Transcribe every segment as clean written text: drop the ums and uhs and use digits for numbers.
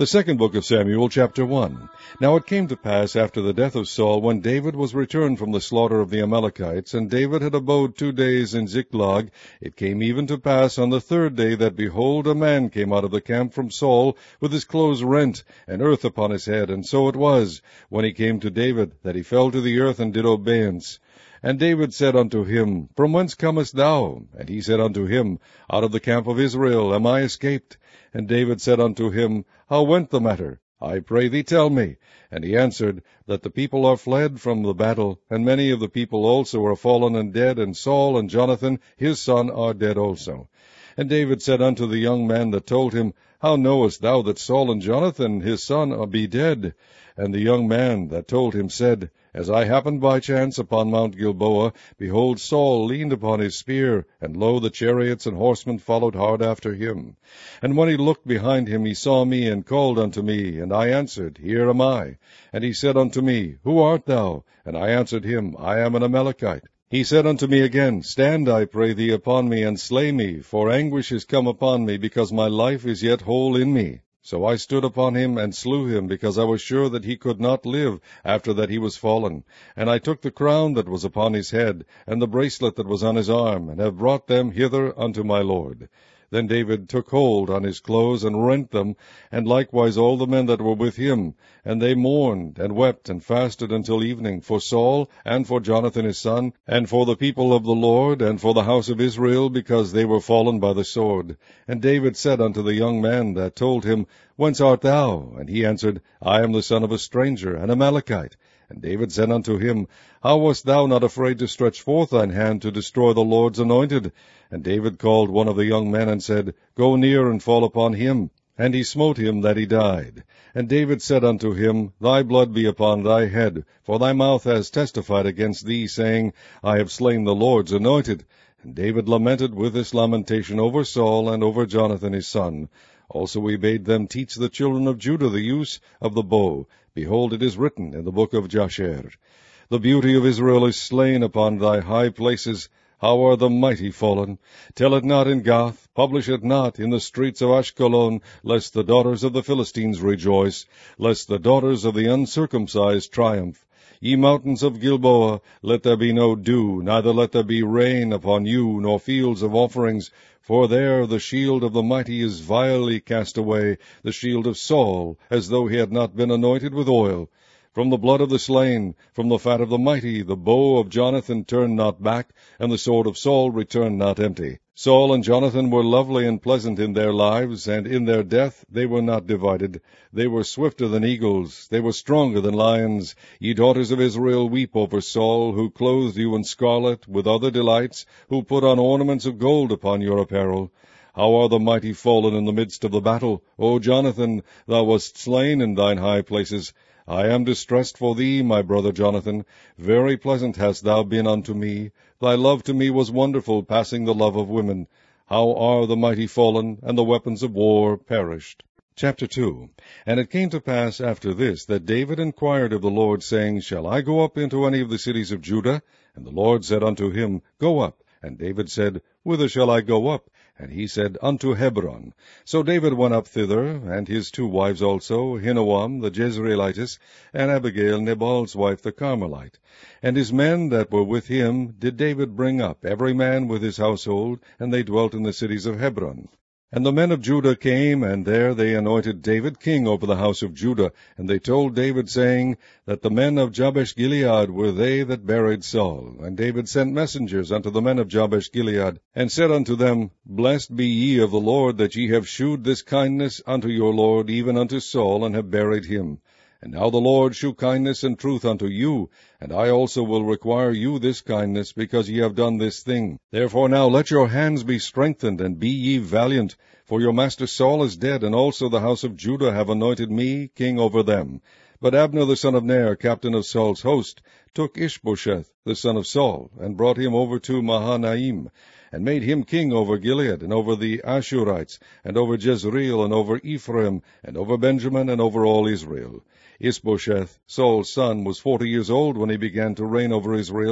The second book of Samuel, chapter 1. Now it came to pass after the death of Saul, when David was returned from the slaughter of the Amalekites, and David had abode 2 days in Ziklag, it came even to pass on the third day that, behold, a man came out of the camp from Saul, with his clothes rent, and earth upon his head. And so it was, when he came to David, that he fell to the earth and did obeisance. And David said unto him, From whence comest thou? And he said unto him, Out of the camp of Israel am I escaped. And David said unto him, How went the matter? I pray thee tell me. And he answered, That the people are fled from the battle, and many of the people also are fallen and dead, and Saul and Jonathan his son are dead also. And David said unto the young man that told him, How knowest thou that Saul and Jonathan his son be dead? And the young man that told him said, As I happened by chance upon Mount Gilboa, behold, Saul leaned upon his spear, and lo, the chariots and horsemen followed hard after him. And when he looked behind him, he saw me, and called unto me, and I answered, Here am I. And he said unto me, Who art thou? And I answered him, I am an Amalekite. He said unto me again, Stand, I pray thee, upon me, and slay me, for anguish is come upon me, because my life is yet whole in me. So I stood upon him, and slew him, because I was sure that he could not live after that he was fallen. And I took the crown that was upon his head, and the bracelet that was on his arm, and have brought them hither unto my lord. Then David took hold on his clothes, and rent them, and likewise all the men that were with him. And they mourned, and wept, and fasted until evening, for Saul, and for Jonathan his son, and for the people of the Lord, and for the house of Israel, because they were fallen by the sword. And David said unto the young man that told him, Whence art thou? And he answered, I am the son of a stranger, an Amalekite. And David said unto him, How wast thou not afraid to stretch forth thine hand to destroy the Lord's anointed? And David called one of the young men, and said, Go near and fall upon him. And he smote him that he died. And David said unto him, Thy blood be upon thy head, for thy mouth has testified against thee, saying, I have slain the Lord's anointed. And David lamented with this lamentation over Saul and over Jonathan his son. Also he bade them teach the children of Judah the use of the bow. Behold, it is written in the book of Jasher, The beauty of Israel is slain upon thy high places. How are the mighty fallen? Tell it not in Gath, publish it not in the streets of Ashkelon, lest the daughters of the Philistines rejoice, lest the daughters of the uncircumcised triumph. Ye mountains of Gilboa, let there be no dew, neither let there be rain upon you, nor fields of offerings, for there the shield of the mighty is vilely cast away, the shield of Saul, as though he had not been anointed with oil. From the blood of the slain, from the fat of the mighty, the bow of Jonathan turned not back, and the sword of Saul returned not empty. Saul and Jonathan were lovely and pleasant in their lives, and in their death they were not divided. They were swifter than eagles, they were stronger than lions. Ye daughters of Israel, weep over Saul, who clothed you in scarlet, with other delights, who put on ornaments of gold upon your apparel. How are the mighty fallen in the midst of the battle? O Jonathan, thou wast slain in thine high places. I am distressed for thee, my brother Jonathan. Very pleasant hast thou been unto me. Thy love to me was wonderful, passing the love of women. How are the mighty fallen, and the weapons of war perished. Chapter 2. And it came to pass after this, that David inquired of the Lord, saying, Shall I go up into any of the cities of Judah? And the Lord said unto him, Go up. And David said, Whither shall I go up? And he said, Unto Hebron. So David went up thither, and his 2 wives also, Ahinoam the Jezreelitess, and Abigail Nabal's wife the Carmelite. And his men that were with him did David bring up, every man with his household, and they dwelt in the cities of Hebron. And the men of Judah came, and there they anointed David king over the house of Judah. And they told David, saying, that the men of Jabesh-Gilead were they that buried Saul. And David sent messengers unto the men of Jabesh-Gilead, and said unto them, Blessed be ye of the Lord, that ye have shewed this kindness unto your Lord, even unto Saul, and have buried him. And now the Lord shew kindness and truth unto you, and I also will require you this kindness, because ye have done this thing. Therefore now let your hands be strengthened, and be ye valiant, for your master Saul is dead, and also the house of Judah have anointed me king over them. But Abner the son of Ner, captain of Saul's host, took Ishbosheth the son of Saul, and brought him over to Mahanaim, and made him king over Gilead, and over the Ashurites, and over Jezreel, and over Ephraim, and over Benjamin, and over all Israel. Ishbosheth, Saul's son, was 40 years old when he began to reign over Israel,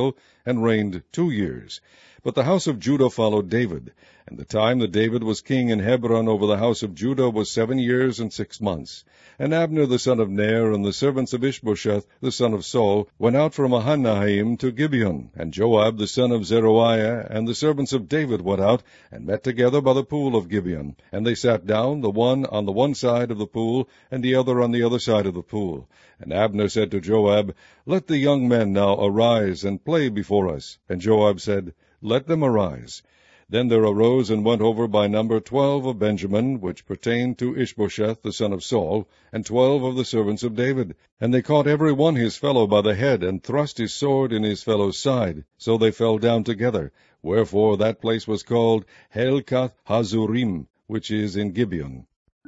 and reigned 2 years. But the house of Judah followed David, and the time that David was king in Hebron over the house of Judah was 7 years and 6 months. And Abner the son of Ner and the servants of Ishbosheth the son of Saul went out from Mahanaim to Gibeon, and Joab the son of Zeruiah and the servants of David went out and met together by the pool of Gibeon. And they sat down, the one on the one side of the pool, and the other on the other side of the pool. And Abner said to Joab, Let the young men now arise and play before us. And Joab said, Let them arise. Then there arose and went over by number 12 of Benjamin, which pertained to Ishbosheth the son of Saul, and 12 of the servants of David. And they caught every one his fellow by the head, and thrust his sword in his fellow's side. So they fell down together. Wherefore that place was called Helkath Hazurim, which is in Gibeon.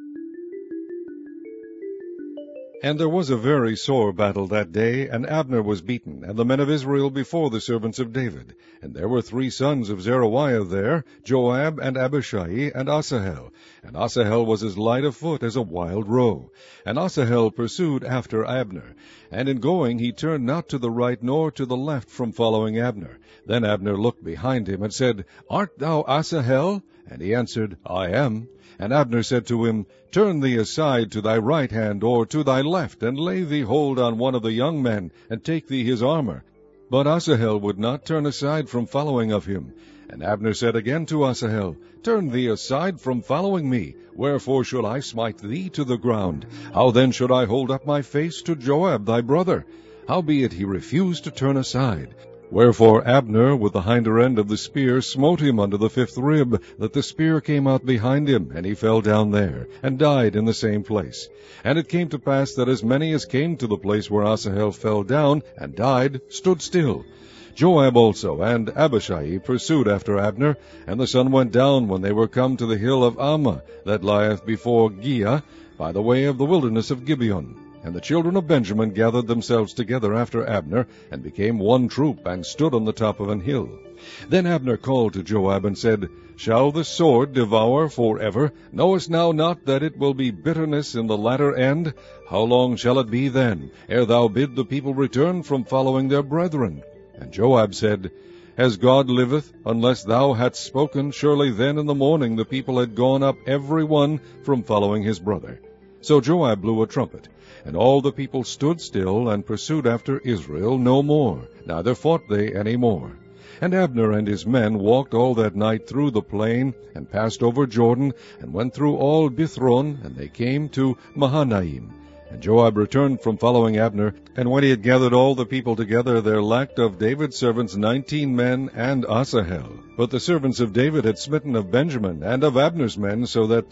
And there was a very sore battle that day, and Abner was beaten, and the men of Israel before the servants of David. And there were 3 sons of Zeruiah there, Joab, and Abishai, and Asahel. And Asahel was as light of foot as a wild roe. And Asahel pursued after Abner. And in going he turned not to the right nor to the left from following Abner. Then Abner looked behind him, and said, Art thou Asahel? And he answered, I am. And Abner said to him, Turn thee aside to thy right hand or to thy left, and lay thee hold on one of the young men, and take thee his armor. But Asahel would not turn aside from following of him. And Abner said again to Asahel, Turn thee aside from following me. Wherefore should I smite thee to the ground? How then should I hold up my face to Joab thy brother? Howbeit he refused to turn aside. Wherefore Abner with the hinder end of the spear smote him under the 5th rib, that the spear came out behind him, and he fell down there, and died in the same place. And it came to pass that as many as came to the place where Asahel fell down and died stood still. Joab also and Abishai pursued after Abner, and the sun went down when they were come to the hill of Ammah, that lieth before Giah, by the way of the wilderness of Gibeon. And the children of Benjamin gathered themselves together after Abner, and became one troop, and stood on the top of an hill. Then Abner called to Joab, and said, Shall the sword devour forever? Knowest thou not that it will be bitterness in the latter end? How long shall it be then, ere thou bid the people return from following their brethren? And Joab said, As God liveth, unless thou hadst spoken, surely then in the morning the people had gone up every one from following his brother. So Joab blew a trumpet, and all the people stood still, and pursued after Israel no more, neither fought they any more. And Abner and his men walked all that night through the plain, and passed over Jordan, and went through all Bithron, and they came to Mahanaim. And Joab returned from following Abner, and when he had gathered all the people together, there lacked of David's servants 19 men, and Asahel. But the servants of David had smitten of Benjamin, and of Abner's men, so that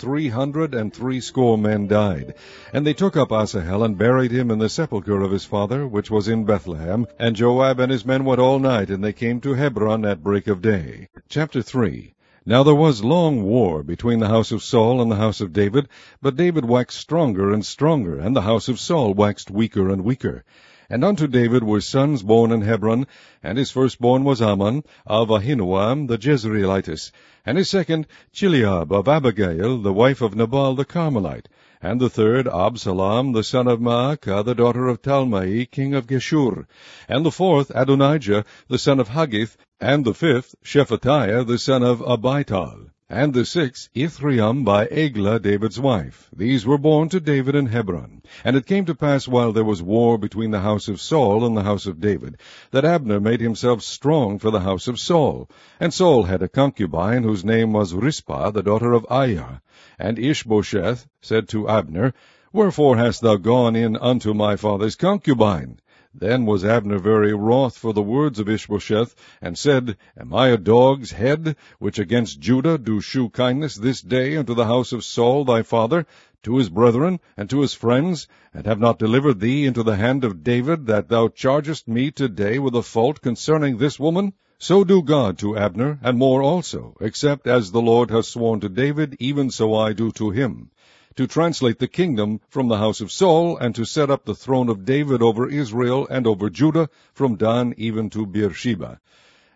360 men died. And they took up Asahel, and buried him in the sepulchre of his father, which was in Bethlehem. And Joab and his men went all night, and they came to Hebron at break of day. Chapter 3. Now there was long war between the house of Saul and the house of David, but David waxed stronger and stronger, and the house of Saul waxed weaker and weaker. And unto David were sons born in Hebron, and his firstborn was Amnon, of Ahinoam the Jezreelitess, and his second Chileab of Abigail, the wife of Nabal the Carmelite, and the third Absalom the son of Maacah, the daughter of Talmai, king of Geshur, and the fourth Adonijah the son of Haggith, and the fifth Shephatiah the son of Abital, and the sixth Ithream by Eglah David's wife. These were born to David in Hebron. And it came to pass, while there was war between the house of Saul and the house of David, that Abner made himself strong for the house of Saul. And Saul had a concubine, whose name was Rizpah, the daughter of Aiah. And Ishbosheth said to Abner, Wherefore hast thou gone in unto my father's concubine? Then was Abner very wroth for the words of Ishbosheth, and said, Am I a dog's head, which against Judah do shew kindness this day unto the house of Saul thy father, to his brethren, and to his friends, and have not delivered thee into the hand of David, that thou chargest me today with a fault concerning this woman? So do God to Abner, and more also, except as the Lord hath sworn to David, even so I do to him, to translate the kingdom from the house of Saul, and to set up the throne of David over Israel and over Judah, from Dan even to Beersheba.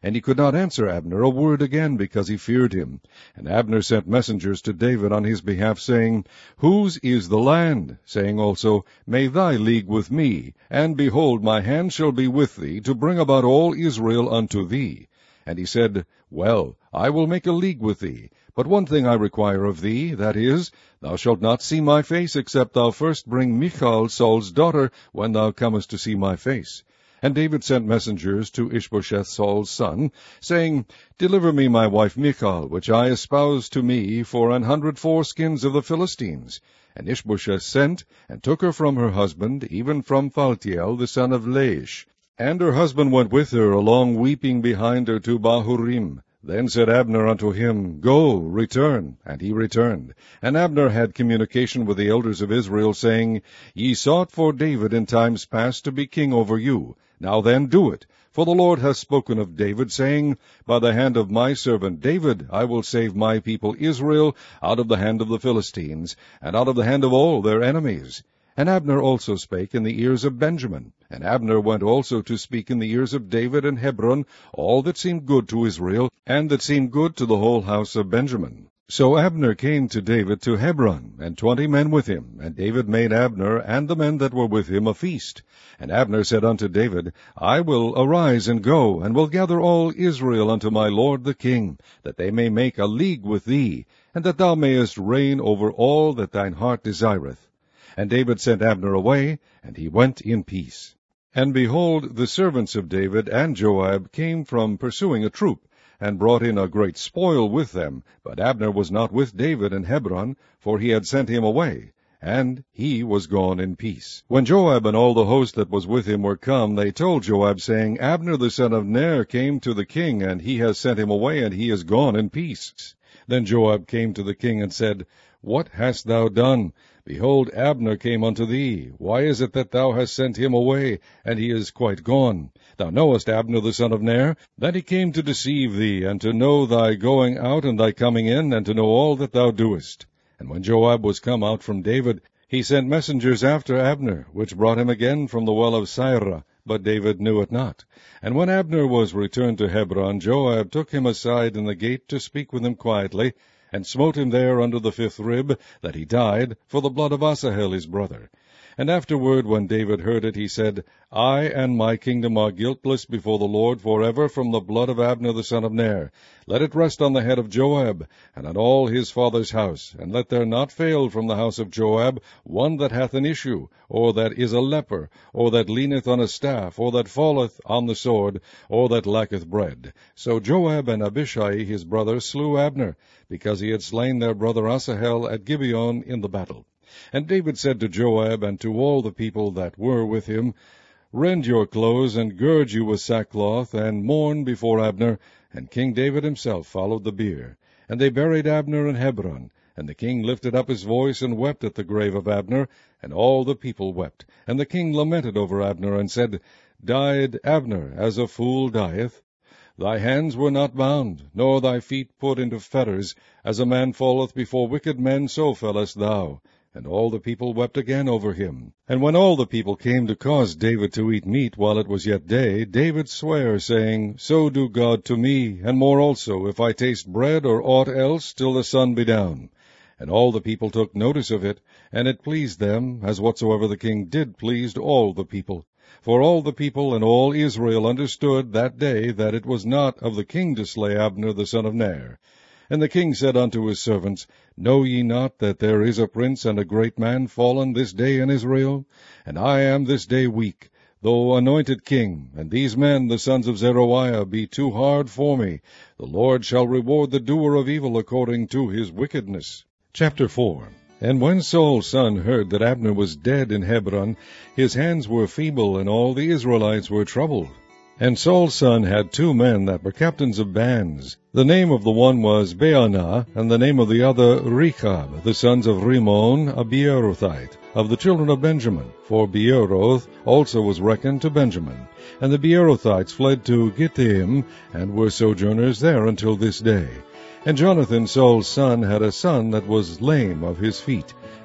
And he could not answer Abner a word again, because he feared him. And Abner sent messengers to David on his behalf, saying, Whose is the land? Saying also, May thy league with me, and behold, my hand shall be with thee, to bring about all Israel unto thee. And he said, Well, I will make a league with thee. But one thing I require of thee, that is, thou shalt not see my face, except thou first bring Michal, Saul's daughter, when thou comest to see my face. And David sent messengers to Ishbosheth Saul's son, saying, Deliver me my wife Michal, which I espoused to me for 100 foreskins of the Philistines. And Ishbosheth sent, and took her from her husband, even from Phaltiel the son of Laish. And her husband went with her, along weeping behind her to Bahurim. Then said Abner unto him, Go, return. And he returned. And Abner had communication with the elders of Israel, saying, Ye sought for David in times past to be king over you. Now then do it. For the Lord hath spoken of David, saying, By the hand of my servant David I will save my people Israel out of the hand of the Philistines, and out of the hand of all their enemies. And Abner also spake in the ears of Benjamin. And Abner went also to speak in the ears of David in Hebron all that seemed good to Israel, and that seemed good to the whole house of Benjamin. So Abner came to David to Hebron, and 20 men with him. And David made Abner and the men that were with him a feast. And Abner said unto David, I will arise and go, and will gather all Israel unto my lord the king, that they may make a league with thee, and that thou mayest reign over all that thine heart desireth. And David sent Abner away, and he went in peace. And behold, the servants of David and Joab came from pursuing a troop, and brought in a great spoil with them. But Abner was not with David in Hebron, for he had sent him away, and he was gone in peace. When Joab and all the host that was with him were come, they told Joab, saying, Abner the son of Ner came to the king, and he has sent him away, and he is gone in peace. Then Joab came to the king and said, What hast thou done? Behold, Abner came unto thee. Why is it that thou hast sent him away, and he is quite gone? Thou knowest Abner the son of Ner, that he came to deceive thee, and to know thy going out and thy coming in, and to know all that thou doest. And when Joab was come out from David, he sent messengers after Abner, which brought him again from the well of Sirah, but David knew it not. And when Abner was returned to Hebron, Joab took him aside in the gate to speak with him quietly, and smote him there under the 5th rib, that he died, for the blood of Asahel his brother. And afterward, when David heard it, he said, I and my kingdom are guiltless before the Lord forever from the blood of Abner the son of Ner. Let it rest on the head of Joab, and on all his father's house, and let there not fail from the house of Joab one that hath an issue, or that is a leper, or that leaneth on a staff, or that falleth on the sword, or that lacketh bread. So Joab and Abishai his brother slew Abner, because he had slain their brother Asahel at Gibeon in the battle. And David said to Joab and to all the people that were with him, Rend your clothes, and gird you with sackcloth, and mourn before Abner. And King David himself followed the bier. And they buried Abner in Hebron. And the king lifted up his voice, and wept at the grave of Abner, and all the people wept. And the king lamented over Abner, and said, Died Abner as a fool dieth? Thy hands were not bound, nor thy feet put into fetters. As a man falleth before wicked men, so fellest thou. And all the people wept again over him. And when all the people came to cause David to eat meat while it was yet day, David sware, saying, So do God to me, and more also, if I taste bread or aught else, till the sun be down. And all the people took notice of it, and it pleased them, as whatsoever the king did pleased all the people. For all the people and all Israel understood that day that it was not of the king to slay Abner the son of Ner. And the king said unto his servants, Know ye not that there is a prince and a great man fallen this day in Israel? And I am this day weak, though anointed king, and these men, the sons of Zeruiah, be too hard for me. The Lord shall reward the doer of evil according to his wickedness. Chapter 4. And when Saul's son heard that Abner was dead in Hebron, his hands were feeble, and all the Israelites were troubled. And Saul's son had 2 men that were captains of bands. The name of the one was Baanah, and the name of the other Rechab, the sons of Rimmon, a Beerothite, of the children of Benjamin. For Beeroth also was reckoned to Benjamin. And the Beerothites fled to Gittaim, and were sojourners there until this day. And Jonathan, Saul's son, had a son that was lame of his feet.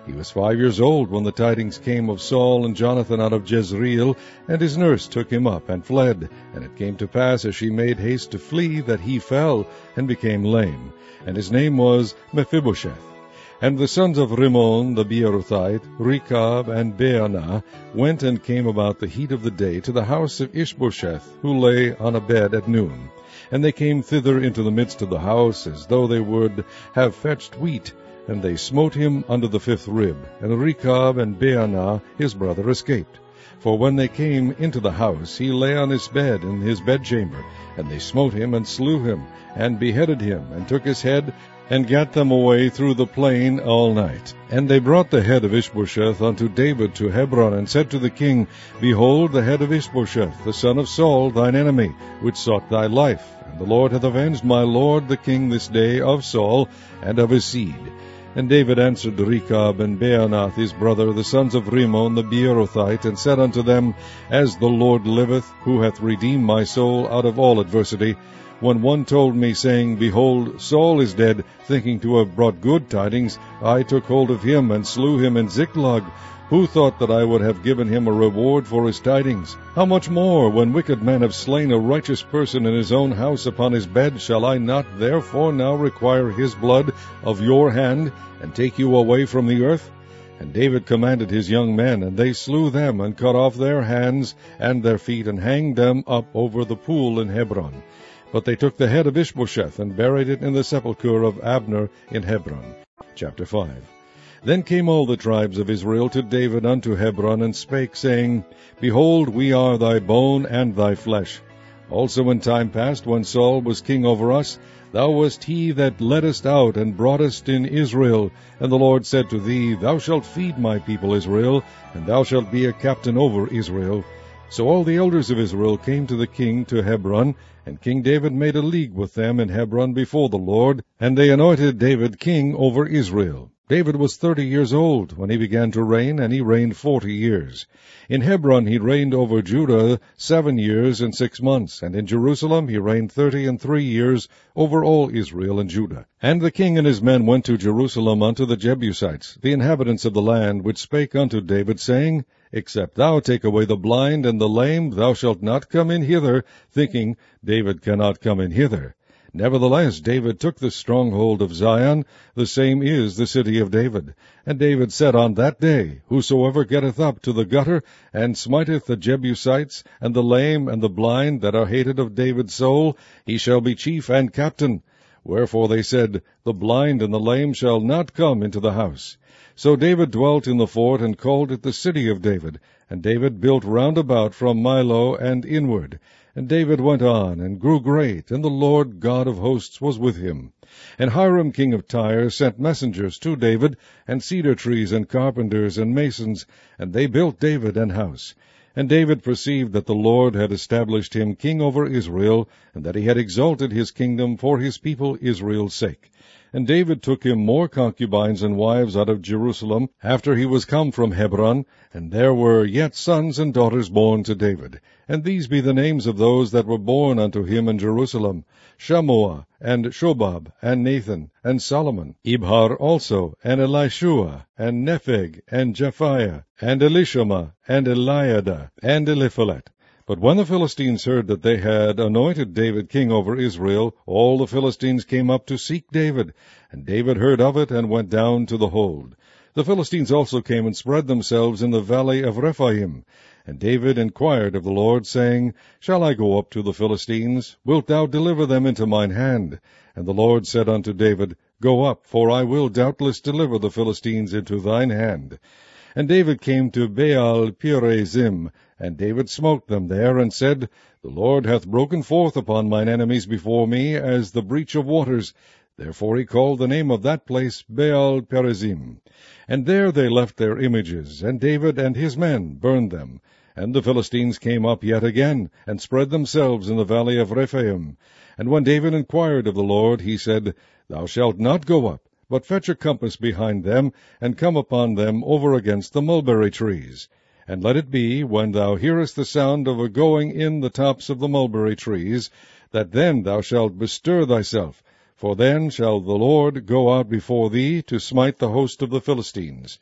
He was 5 years old when the tidings came of Saul and Jonathan out of Jezreel, and his nurse took him up and fled. And it came to pass, as she made haste to flee, that he fell and became lame. And his name was Mephibosheth. And the sons of Rimmon the Beerothite, Rechab and Baanah, went and came about the heat of the day to the house of Ishbosheth, who lay on a bed at noon. And they came thither into the midst of the house, as though they would have fetched wheat. And they smote him under the 5th rib. And Rechab and Baanah his brother escaped. For when they came into the house, he lay on his bed in his bedchamber. And they smote him, and slew him, and beheaded him, and took his head, and gat them away through the plain all night. And they brought the head of Ishbosheth unto David to Hebron, and said to the king, Behold, the head of Ishbosheth, the son of Saul, thine enemy, which sought thy life. And the Lord hath avenged my lord the king this day of Saul, and of his seed. And David answered Rechab and Baanah his brother, the sons of Rimmon the Beerothite, and said unto them, As the Lord liveth, who hath redeemed my soul out of all adversity, when one told me, saying, Behold, Saul is dead, thinking to have brought good tidings, I took hold of him, and slew him in Ziklag. Who thought that I would have given him a reward for his tidings? How much more, when wicked men have slain a righteous person in his own house upon his bed, shall I not therefore now require his blood of your hand, and take you away from the earth? And David commanded his young men, and they slew them, and cut off their hands and their feet, and hanged them up over the pool in Hebron. But they took the head of Ishbosheth, and buried it in the sepulchre of Abner in Hebron. Chapter 5. Then came all the tribes of Israel to David unto Hebron, and spake, saying, Behold, we are thy bone and thy flesh. Also in time past, when Saul was king over us, thou wast he that leddest out and broughtest in Israel. And the Lord said to thee, Thou shalt feed my people Israel, and thou shalt be a captain over Israel. So all the elders of Israel came to the king to Hebron, and King David made a league with them in Hebron before the Lord, and they anointed David king over Israel. David was 30 years old when he began to reign, and he reigned 40 years. In Hebron he reigned over Judah 7 years and 6 months, and in Jerusalem he reigned 33 years over all Israel and Judah. And the king and his men went to Jerusalem unto the Jebusites, the inhabitants of the land, which spake unto David, saying, Except thou take away the blind and the lame, thou shalt not come in hither, thinking, David cannot come in hither. Nevertheless, David took the stronghold of Zion, the same is the city of David. And David said on that day, Whosoever getteth up to the gutter, and smiteth the Jebusites, and the lame and the blind that are hated of David's soul, he shall be chief and captain. Wherefore they said, The blind and the lame shall not come into the house. So David dwelt in the fort, and called it the city of David. And David built round about from Millo and inward. And David went on, and grew great, and the Lord God of hosts was with him. And Hiram king of Tyre sent messengers to David, and cedar trees, and carpenters, and masons, and they built David an house. And David perceived that the Lord had established him king over Israel, and that he had exalted his kingdom for his people Israel's sake. And David took him more concubines and wives out of Jerusalem, after he was come from Hebron, and there were yet sons and daughters born to David. And these be the names of those that were born unto him in Jerusalem: Shammua, and Shobab, and Nathan, and Solomon, Ibhar also, and Elishua, and Nepheg, and Japhiah, and Elishama, and Eliada, and Eliphalet. But when the Philistines heard that they had anointed David king over Israel, all the Philistines came up to seek David. And David heard of it, and went down to the hold. The Philistines also came and spread themselves in the valley of Rephaim. And David inquired of the Lord, saying, Shall I go up to the Philistines? Wilt thou deliver them into mine hand? And the Lord said unto David, Go up, for I will doubtless deliver the Philistines into thine hand. And David came to Baal Perazim, and David smote them there, and said, The Lord hath broken forth upon mine enemies before me as the breach of waters. Therefore he called the name of that place Baal Perazim. And there they left their images, and David and his men burned them. And the Philistines came up yet again, and spread themselves in the valley of Rephaim. And when David inquired of the Lord, he said, Thou shalt not go up, but fetch a compass behind them, and come upon them over against the mulberry trees. And let it be, when thou hearest the sound of a going in the tops of the mulberry trees, that then thou shalt bestir thyself, for then shall the Lord go out before thee to smite the host of the Philistines.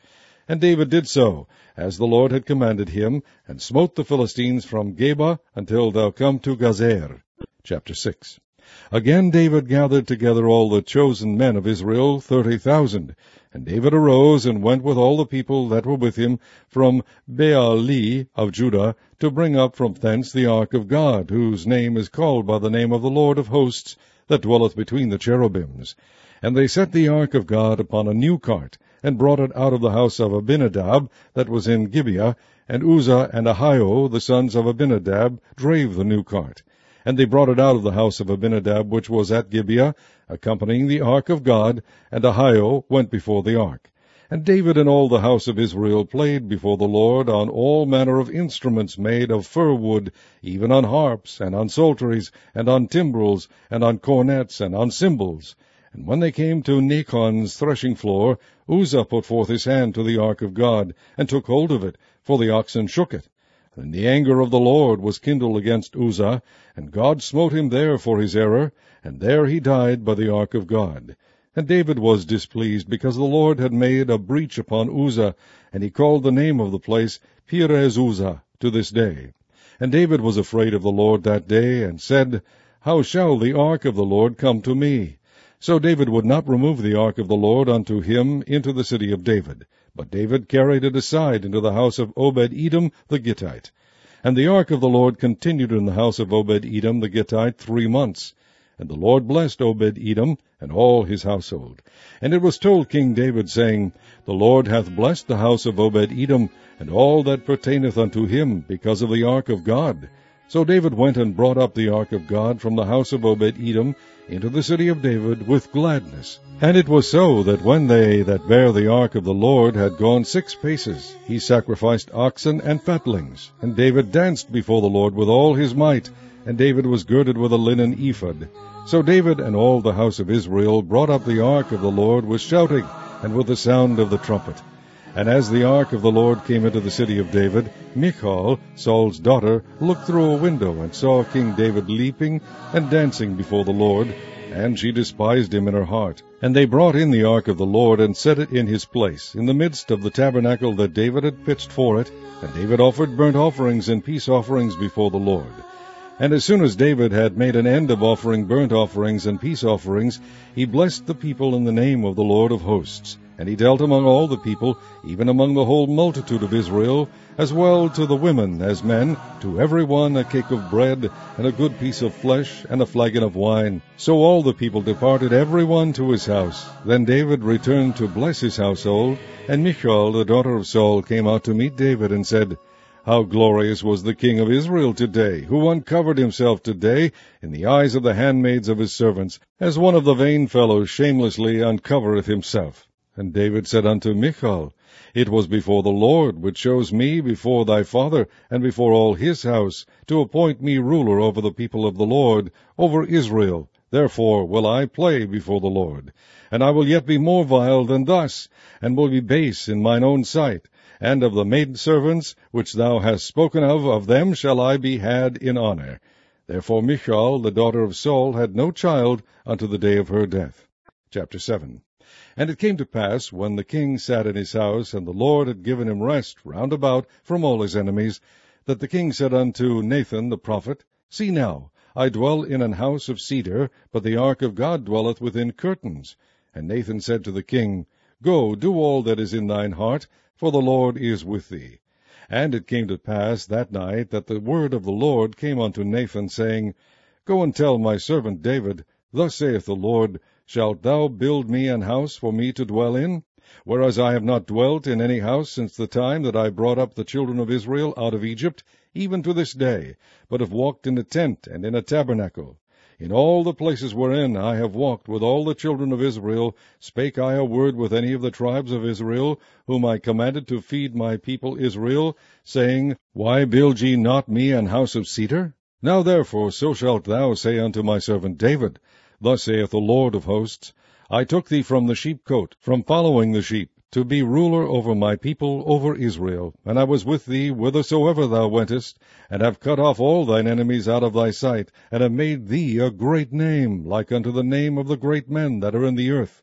And David did so, as the Lord had commanded him, and smote the Philistines from Geba until thou come to Gazer. Chapter 6. Again David gathered together all the chosen men of Israel, 30,000. And David arose and went with all the people that were with him from Baali of Judah, to bring up from thence the ark of God, whose name is called by the name of the Lord of hosts, that dwelleth between the cherubims. And they set the ark of God upon a new cart, and brought it out of the house of Abinadab, that was in Gibeah, and Uzzah and Ahio, the sons of Abinadab, drave the new cart. And they brought it out of the house of Abinadab, which was at Gibeah, accompanying the ark of God, and Ahio went before the ark. And David and all the house of Israel played before the Lord on all manner of instruments made of fir wood, even on harps, and on psalteries, and on timbrels, and on cornets, and on cymbals. And when they came to Nachon's threshing floor, Uzzah put forth his hand to the ark of God, and took hold of it, for the oxen shook it. And the anger of the Lord was kindled against Uzzah, and God smote him there for his error, and there he died by the ark of God. And David was displeased, because the Lord had made a breach upon Uzzah, and he called the name of the place Perez Uzzah to this day. And David was afraid of the Lord that day, and said, How shall the ark of the Lord come to me? So David would not remove the ark of the Lord unto him into the city of David. But David carried it aside into the house of Obed-Edom the Gittite. And the ark of the Lord continued in the house of Obed-Edom the Gittite 3 months. And the Lord blessed Obed-Edom and all his household. And it was told King David, saying, The Lord hath blessed the house of Obed-Edom, and all that pertaineth unto him, because of the ark of God. So David went and brought up the ark of God from the house of Obed-Edom into the city of David with gladness. And it was so, that when they that bare the ark of the Lord had gone 6 paces, he sacrificed oxen and fatlings. And David danced before the Lord with all his might, and David was girded with a linen ephod. So David and all the house of Israel brought up the ark of the Lord with shouting, and with the sound of the trumpet. And as the ark of the Lord came into the city of David, Michal, Saul's daughter, looked through a window, and saw King David leaping and dancing before the Lord, and she despised him in her heart. And they brought in the ark of the Lord, and set it in his place, in the midst of the tabernacle that David had pitched for it, and David offered burnt offerings and peace offerings before the Lord. And as soon as David had made an end of offering burnt offerings and peace offerings, he blessed the people in the name of the Lord of hosts. And he dealt among all the people, even among the whole multitude of Israel, as well to the women as men, to every one a cake of bread, and a good piece of flesh, and a flagon of wine. So all the people departed every one to his house. Then David returned to bless his household, and Michal, the daughter of Saul, came out to meet David, and said, How glorious was the king of Israel today, who uncovered himself today in the eyes of the handmaids of his servants, as one of the vain fellows shamelessly uncovereth himself. And David said unto Michal, It was before the Lord, which chose me before thy father, and before all his house, to appoint me ruler over the people of the Lord, over Israel. Therefore will I play before the Lord. And I will yet be more vile than thus, and will be base in mine own sight. And of the maidservants which thou hast spoken of them shall I be had in honor. Therefore Michal, the daughter of Saul, had no child unto the day of her death. Chapter 7. And it came to pass, when the king sat in his house, and the Lord had given him rest round about from all his enemies, that the king said unto Nathan the prophet, See now, I dwell in an house of cedar, but the ark of God dwelleth within curtains. And Nathan said to the king, Go, do all that is in thine heart, for the Lord is with thee. And it came to pass that night that the word of the Lord came unto Nathan, saying, Go and tell my servant David, Thus saith the Lord, Shalt thou build me an house for me to dwell in? Whereas I have not dwelt in any house since the time that I brought up the children of Israel out of Egypt, even to this day, but have walked in a tent and in a tabernacle. In all the places wherein I have walked with all the children of Israel, spake I a word with any of the tribes of Israel, whom I commanded to feed my people Israel, saying, Why build ye not me an house of cedar? Now therefore so shalt thou say unto my servant David, Thus saith the Lord of hosts, I took thee from the sheepcote, from following the sheep, to be ruler over my people, over Israel. And I was with thee whithersoever thou wentest, and have cut off all thine enemies out of thy sight, and have made thee a great name, like unto the name of the great men that are in the earth.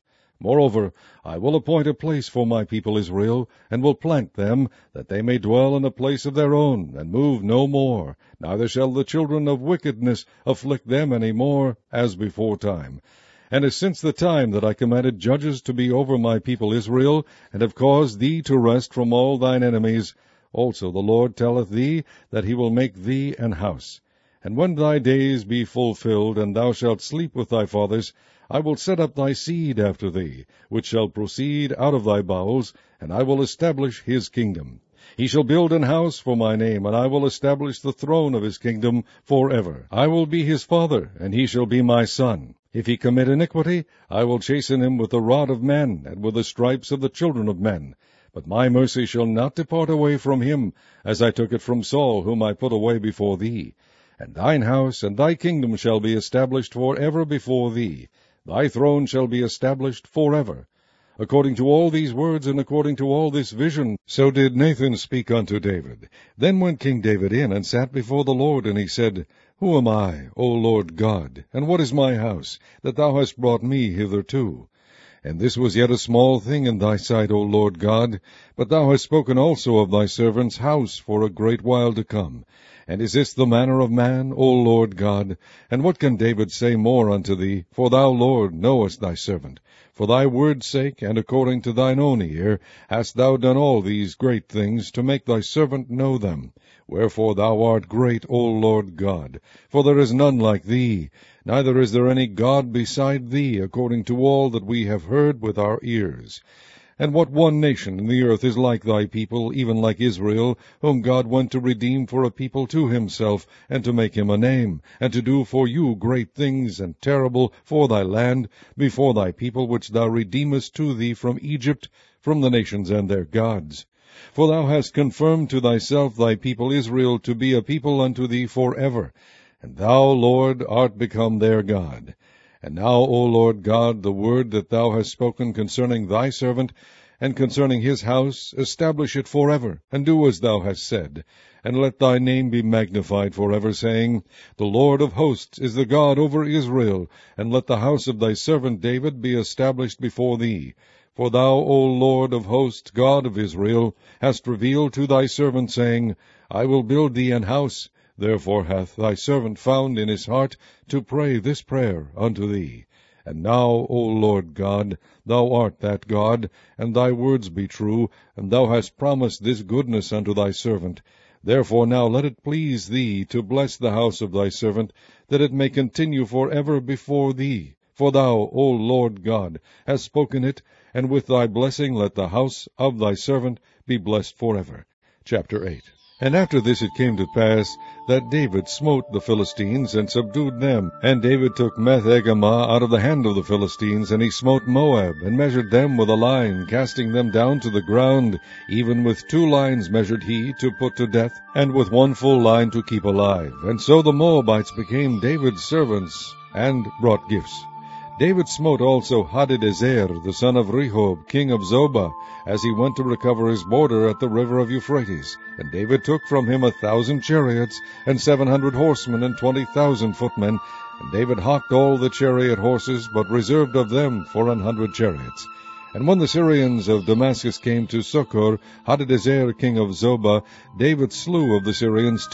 Moreover, I will appoint a place for my people Israel, and will plant them, that they may dwell in a place of their own, and move no more, neither shall the children of wickedness afflict them any more, as beforetime. And as since the time that I commanded judges to be over my people Israel, and have caused thee to rest from all thine enemies, also the Lord telleth thee that he will make thee an house. And when thy days be fulfilled, and thou shalt sleep with thy fathers, I will set up thy seed after thee, which shall proceed out of thy bowels, and I will establish his kingdom. He shall build an house for my name, and I will establish the throne of his kingdom forever. I will be his father, and he shall be my son. If he commit iniquity, I will chasten him with the rod of men, and with the stripes of the children of men. But my mercy shall not depart away from him, as I took it from Saul, whom I put away before thee. And thine house and thy kingdom shall be established forever before thee. Thy throne shall be established forever. According to all these words, and according to all this vision, so did Nathan speak unto David. Then went King David in, and sat before the Lord, and he said, Who am I, O Lord God, and what is my house, that thou hast brought me hitherto? And this was yet a small thing in thy sight, O Lord God, but thou hast spoken also of thy servant's house for a great while to come. And is this the manner of man, O Lord God? And what can David say more unto thee? For thou, Lord, knowest thy servant. For thy word's sake, and according to thine own ear, hast thou done all these great things, to make thy servant know them. Wherefore thou art great, O Lord God. For there is none like thee, neither is there any God beside thee, according to all that we have heard with our ears. And what one nation in the earth is like thy people, even like Israel, whom God went to redeem for a people to himself, and to make him a name, and to do for you great things and terrible for thy land, before thy people which thou redeemest to thee from Egypt, from the nations and their gods? For thou hast confirmed to thyself thy people Israel to be a people unto thee forever, and thou, Lord, art become their God. And now, O Lord God, the word that thou hast spoken concerning thy servant, and concerning his house, establish it forever, and do as thou hast said. And let thy name be magnified forever, saying, The Lord of hosts is the God over Israel, and let the house of thy servant David be established before thee. For thou, O Lord of hosts, God of Israel, hast revealed to thy servant, saying, I will build thee an house. Therefore hath thy servant found in his heart to pray this prayer unto thee. And now, O Lord God, thou art that God, and thy words be true, and thou hast promised this goodness unto thy servant. Therefore now let it please thee to bless the house of thy servant, that it may continue forever before thee. For thou, O Lord God, hast spoken it, and with thy blessing let the house of thy servant be blessed forever. Chapter 8. And after this it came to pass that David smote the Philistines, and subdued them. And David took Meth-Egamah out of the hand of the Philistines, and he smote Moab, and measured them with a line, casting them down to the ground. Even with 2 lines measured he, to put to death, and with 1 full line to keep alive. And so the Moabites became David's servants, and brought gifts. David smote also Hadadezer, the son of Rehob, king of Zobah, as he went to recover his border at the river of Euphrates. And David took from him 1,000 chariots, and 700 horsemen, and 20,000 footmen. And David hocked all the chariot horses, but reserved of them 400 chariots. And when the Syrians of Damascus came to succor Hadadezer, king of Zobah, David slew of the Syrians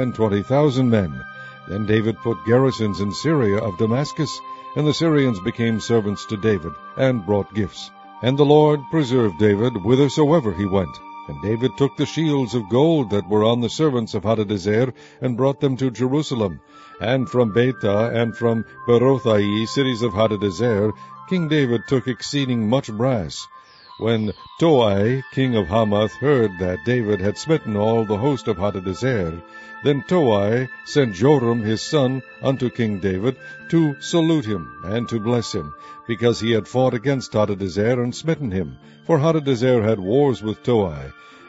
22,000 men. Then David put garrisons in Syria of Damascus, and the Syrians became servants to David, and brought gifts. And the Lord preserved David whithersoever he went. And David took the shields of gold that were on the servants of Hadadezer, and brought them to Jerusalem. And from Betah and from Berothai, cities of Hadadezer, King David took exceeding much brass. When Toi, king of Hamath, heard that David had smitten all the host of Hadadezer, then Toi sent Joram his son unto King David to salute him and to bless him, because he had fought against Hadadezer and smitten him. For Hadadezer had wars with Toi.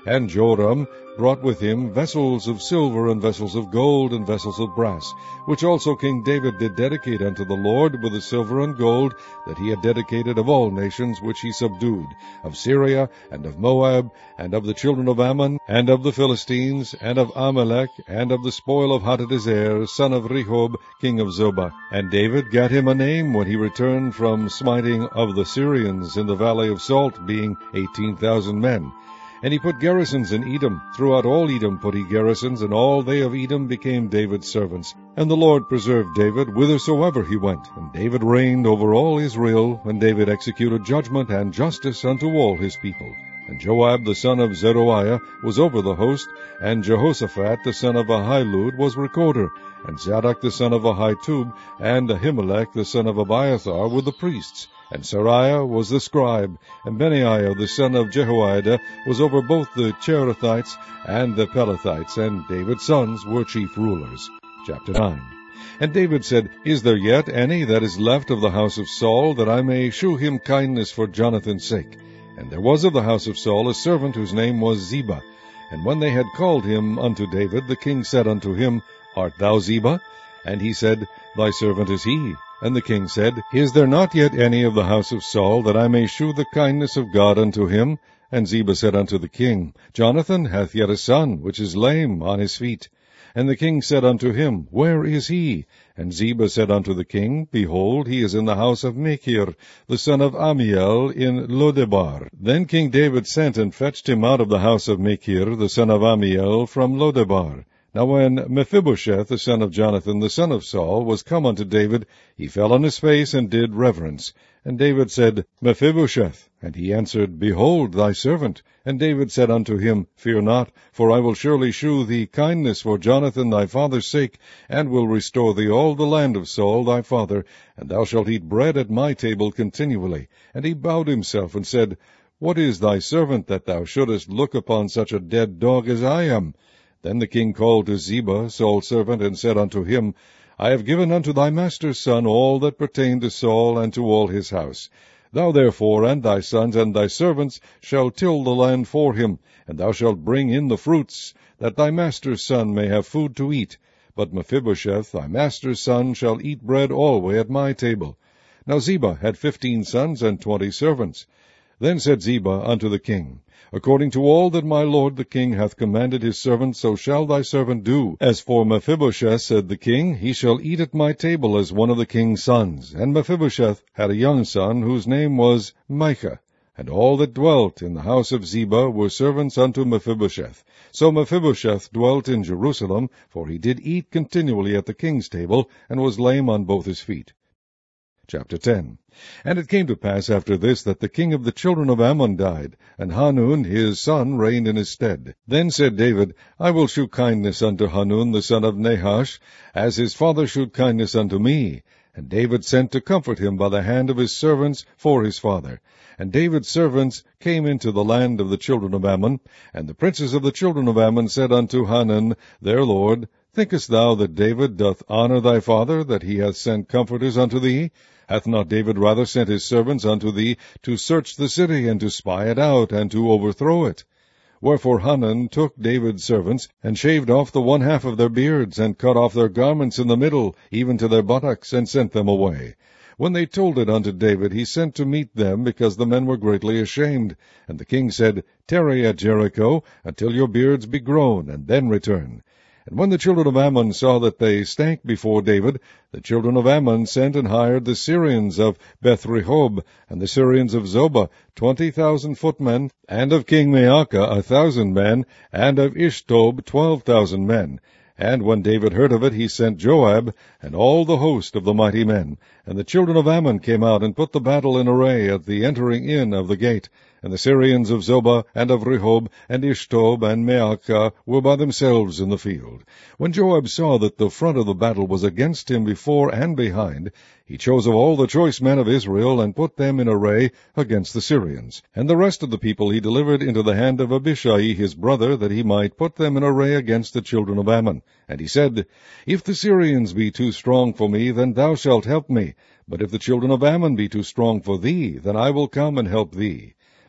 And Joram brought with him vessels of silver, and vessels of gold, and vessels of brass, which also King David did dedicate unto the Lord with the silver and gold that he had dedicated of all nations which he subdued, of Syria, and of Moab, and of the children of Ammon, and of the Philistines, and of Amalek, and of the spoil of Hadadezer, son of Rehob, king of Zobah. And David gat him a name when he returned from smiting of the Syrians in the valley of Salt, being 18,000 men. And he put garrisons in Edom. Throughout all Edom put he garrisons, and all they of Edom became David's servants. And the Lord preserved David whithersoever he went. And David reigned over all Israel, and David executed judgment and justice unto all his people. And Joab the son of Zeruiah was over the host, and Jehoshaphat the son of Ahilud was recorder, and Zadok the son of Ahitub, and Ahimelech the son of Abiathar were the priests. And Seraiah was the scribe, and Benaiah the son of Jehoiada was over both the Cherethites and the Pelethites, and David's sons were chief rulers. Chapter 9. And David said, Is there yet any that is left of the house of Saul, that I may shew him kindness for Jonathan's sake? And there was of the house of Saul a servant whose name was Ziba. And when they had called him unto David, the king said unto him, Art thou Ziba? And he said, Thy servant is he. And the king said, Is there not yet any of the house of Saul, that I may shew the kindness of God unto him? And Ziba said unto the king, Jonathan hath yet a son, which is lame on his feet. And the king said unto him, Where is he? And Ziba said unto the king, Behold, he is in the house of Machir, the son of Ammiel, in Lodebar. Then King David sent and fetched him out of the house of Machir, the son of Ammiel, from Lodebar. Now when Mephibosheth, the son of Jonathan, the son of Saul, was come unto David, he fell on his face and did reverence. And David said, Mephibosheth. And he answered, Behold, thy servant. And David said unto him, Fear not, for I will surely shew thee kindness for Jonathan thy father's sake, and will restore thee all the land of Saul thy father, and thou shalt eat bread at my table continually. And he bowed himself and said, What is thy servant, that thou shouldest look upon such a dead dog as I am? Then the king called to Ziba, Saul's servant, and said unto him, I have given unto thy master's son all that pertained to Saul and to all his house. Thou therefore and thy sons and thy servants shall till the land for him, and thou shalt bring in the fruits, that thy master's son may have food to eat. But Mephibosheth, thy master's son, shall eat bread alway at my table. Now Ziba had 15 sons and 20 servants. Then said Ziba unto the king, According to all that my lord the king hath commanded his servant, so shall thy servant do. As for Mephibosheth, said the king, he shall eat at my table as one of the king's sons. And Mephibosheth had a young son, whose name was Micah. And all that dwelt in the house of Ziba were servants unto Mephibosheth. So Mephibosheth dwelt in Jerusalem, for he did eat continually at the king's table, and was lame on both his feet. Chapter 10. And it came to pass after this that the king of the children of Ammon died, and Hanun his son reigned in his stead. Then said David, I will shew kindness unto Hanun the son of Nahash, as his father shewed kindness unto me. And David sent to comfort him by the hand of his servants for his father. And David's servants came into the land of the children of Ammon, and the princes of the children of Ammon said unto Hanun their lord, Thinkest thou that David doth honor thy father, that he hath sent comforters unto thee? Hath not David rather sent his servants unto thee to search the city, and to spy it out, and to overthrow it? Wherefore Hanun took David's servants, and shaved off the one half of their beards, and cut off their garments in the middle, even to their buttocks, and sent them away. When they told it unto David, he sent to meet them, because the men were greatly ashamed. And the king said, Tarry at Jericho, until your beards be grown, and then return. And when the children of Ammon saw that they stank before David, the children of Ammon sent and hired the Syrians of Beth-rehob, and the Syrians of Zobah, 20,000 footmen, and of King Maacah 1,000 men, and of Ishtob 12,000 men. And when David heard of it, he sent Joab, and all the host of the mighty men. And the children of Ammon came out, and put the battle in array at the entering in of the gate. And the Syrians of Zobah, and of Rehob, and Ishtob, and Maacah were by themselves in the field. When Joab saw that the front of the battle was against him before and behind, he chose of all the choice men of Israel, and put them in array against the Syrians. And the rest of the people he delivered into the hand of Abishai his brother, that he might put them in array against the children of Ammon. And he said, If the Syrians be too strong for me, then thou shalt help me. But if the children of Ammon be too strong for thee, then I will come and help thee.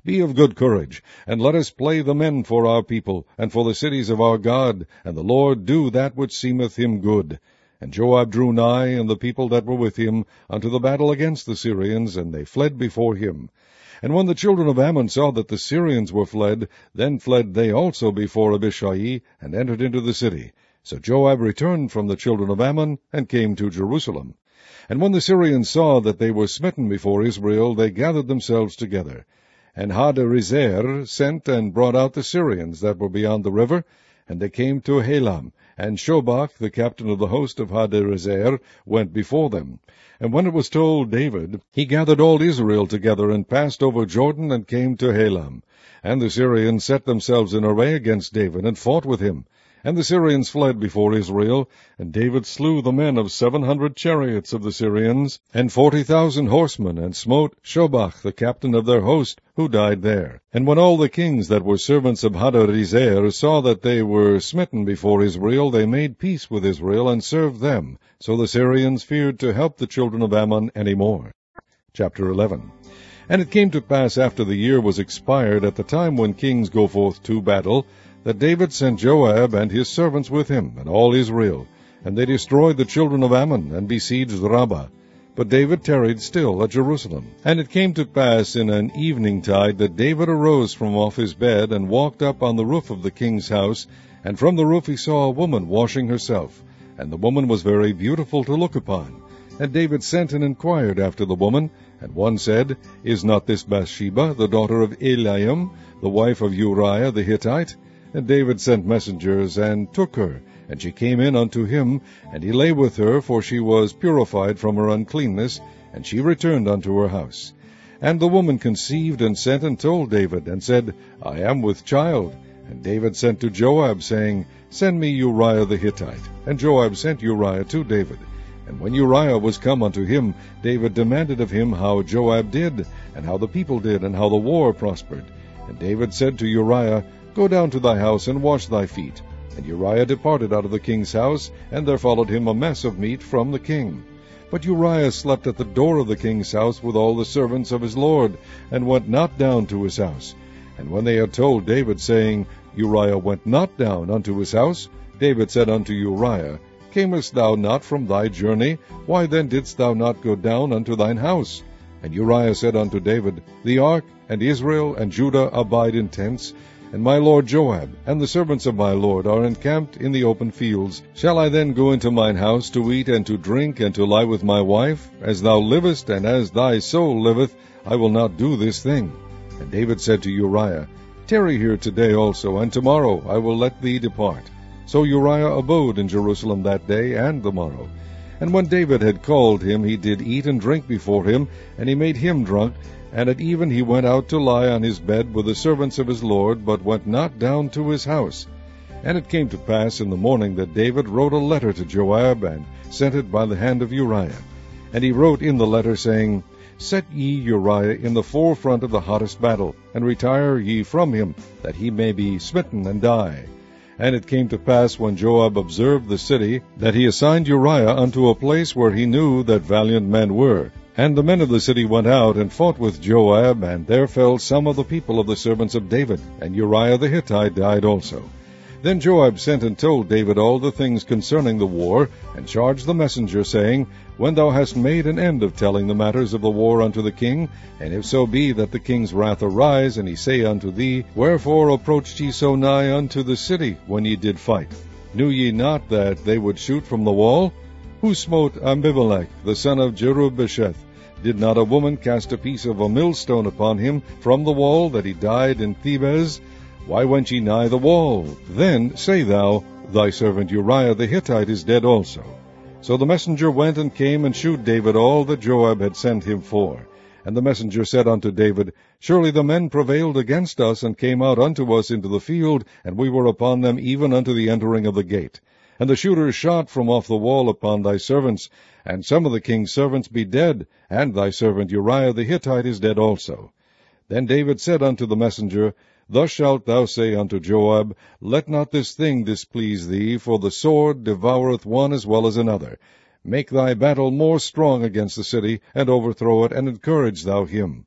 Be of good courage, and let us play the men for our people, and for the cities of our God, and the Lord do that which seemeth him good. And Joab drew nigh, and the people that were with him, unto the battle against the Syrians, and they fled before him. And when the children of Ammon saw that the Syrians were fled, then fled they also before Abishai, and entered into the city. So Joab returned from the children of Ammon, and came to Jerusalem. And when the Syrians saw that they were smitten before Israel, they gathered themselves together. And Hadarezer sent and brought out the Syrians that were beyond the river, and they came to Helam. And Shobach, the captain of the host of Hadarezer, went before them. And when it was told David, he gathered all Israel together, and passed over Jordan, and came to Helam. And the Syrians set themselves in array against David, and fought with him. And the Syrians fled before Israel, and David slew the men of 700 chariots of the Syrians, and 40,000 horsemen, and smote Shobach, the captain of their host, who died there. And when all the kings that were servants of Hadarezer saw that they were smitten before Israel, they made peace with Israel, and served them. So the Syrians feared to help the children of Ammon any more. Chapter 11. And it came to pass after the year was expired, at the time when kings go forth to battle, that David sent Joab and his servants with him, and all Israel. And they destroyed the children of Ammon, and besieged Rabbah. But David tarried still at Jerusalem. And it came to pass in an eventide that David arose from off his bed, and walked up on the roof of the king's house, and from the roof he saw a woman washing herself. And the woman was very beautiful to look upon. And David sent and inquired after the woman. And one said, Is not this Bathsheba, the daughter of Eliam, the wife of Uriah the Hittite? And David sent messengers, and took her. And she came in unto him, and he lay with her, for she was purified from her uncleanness, and she returned unto her house. And the woman conceived, and sent and told David, and said, I am with child. And David sent to Joab, saying, Send me Uriah the Hittite. And Joab sent Uriah to David. And when Uriah was come unto him, David demanded of him how Joab did, and how the people did, and how the war prospered. And David said to Uriah, Go down to thy house, and wash thy feet. And Uriah departed out of the king's house, and there followed him a mess of meat from the king. But Uriah slept at the door of the king's house with all the servants of his lord, and went not down to his house. And when they had told David, saying, Uriah went not down unto his house, David said unto Uriah, Camest thou not from thy journey? Why then didst thou not go down unto thine house? And Uriah said unto David, The ark, and Israel, and Judah abide in tents, and my lord Joab, and the servants of my lord, are encamped in the open fields. Shall I then go into mine house to eat and to drink, and to lie with my wife? As thou livest, and as thy soul liveth, I will not do this thing. And David said to Uriah, Tarry here today also, and tomorrow I will let thee depart. So Uriah abode in Jerusalem that day and the morrow. And when David had called him, he did eat and drink before him, and he made him drunk. And at even he went out to lie on his bed with the servants of his lord, but went not down to his house. And it came to pass in the morning that David wrote a letter to Joab, and sent it by the hand of Uriah. And he wrote in the letter, saying, Set ye Uriah in the forefront of the hottest battle, and retire ye from him, that he may be smitten and die. And it came to pass, when Joab observed the city, that he assigned Uriah unto a place where he knew that valiant men were. And the men of the city went out and fought with Joab, and there fell some of the people of the servants of David, and Uriah the Hittite died also. Then Joab sent and told David all the things concerning the war, and charged the messenger, saying, When thou hast made an end of telling the matters of the war unto the king, and if so be that the king's wrath arise, and he say unto thee, Wherefore approached ye so nigh unto the city when ye did fight? Knew ye not that they would shoot from the wall? Who smote Abimelech, the son of Jerubbesheth? Did not a woman cast a piece of a millstone upon him from the wall, that he died in Thebez? Why went ye nigh the wall? Then say thou, Thy servant Uriah the Hittite is dead also. So the messenger went and came and shewed David all that Joab had sent him for. And the messenger said unto David, Surely the men prevailed against us, and came out unto us into the field, and we were upon them even unto the entering of the gate. And the shooters shot from off the wall upon thy servants, and some of the king's servants be dead, and thy servant Uriah the Hittite is dead also. Then David said unto the messenger, Thus shalt thou say unto Joab, Let not this thing displease thee, for the sword devoureth one as well as another. Make thy battle more strong against the city, and overthrow it, and encourage thou him.